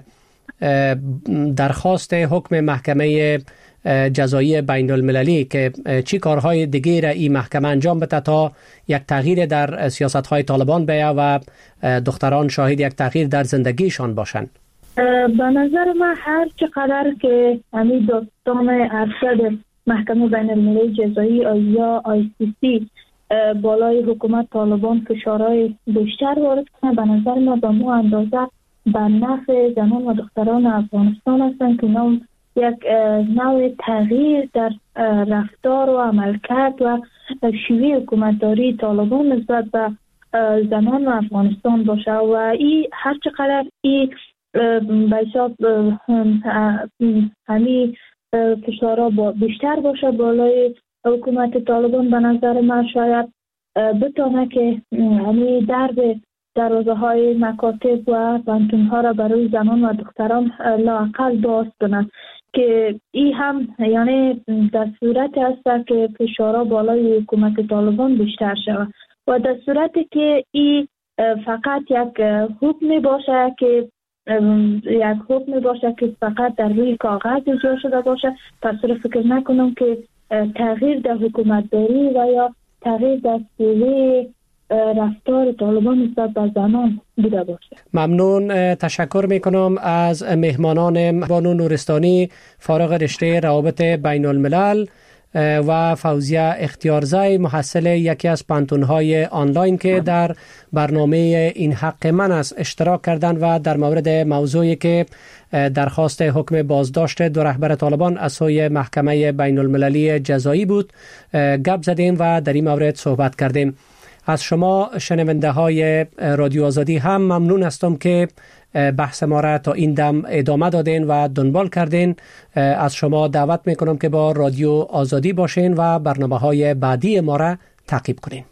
درخواست حکم محکمه جزایی بین المللی که چی کارهای دیگه را این محکمه انجام بده تا یک تغییر در سیاست های طالبان بیا و دختران شاهد یک تغییر در زندگیشان باشند؟ به نظر من هر چقدر که همین داستان ارشد محکمه بین المللی جزایی یا آی سی سی بالای حکومت طالبان فشارهای بیشتر وارد کنه، به نظر ما به مو اندازه به نفع زنان و دختران افغانستان هستند که نوع یک نوع تغییر در رفتار و عملکرد و شیوه حکومتداری طالبان نسبت به زنان و افغانستان باشه و این هر چقدر این به حساب همین فشارها بیشتر باشه بالای حکومت طالبان، به نظر من شاید بتونه که همین درب دروازه های مکاتب و پانتون ها را برای زنان و دختران لااقل باز کنند که این هم یعنی در صورت است که فشارها بالای حکومت طالبان بیشتر شود و در صورتی که این فقط یک حکم باشه که یک حکم باشه که فقط در روی کاغذ اجرا شده باشه، پس فکر نکنم که تغییر در حکومتداری و یا تغییر در شیوه رفتار طالبان نسبت به زنان بوده باشه. ممنون، تشکر میکنم از مهمانان بانو نورستانی فارغ رشته روابط بین الملل و فوزیه اختیارزی محصل یکی از پانتون‌های آنلاین که در برنامه این حق من است اشتراک کردند و در مورد موضوعی که درخواست حکم بازداشت دو رهبر طالبان از سوی محکمه بین المللی جزایی بود گپ زدیم و در این مورد صحبت کردیم. از شما شنونده های رادیو آزادی هم ممنون هستم که بحث ما را تا این دم ادامه دادین و دنبال کردین. از شما دعوت میکنم که با رادیو آزادی باشین و برنامه های بعدی ما را تعقیب کنین.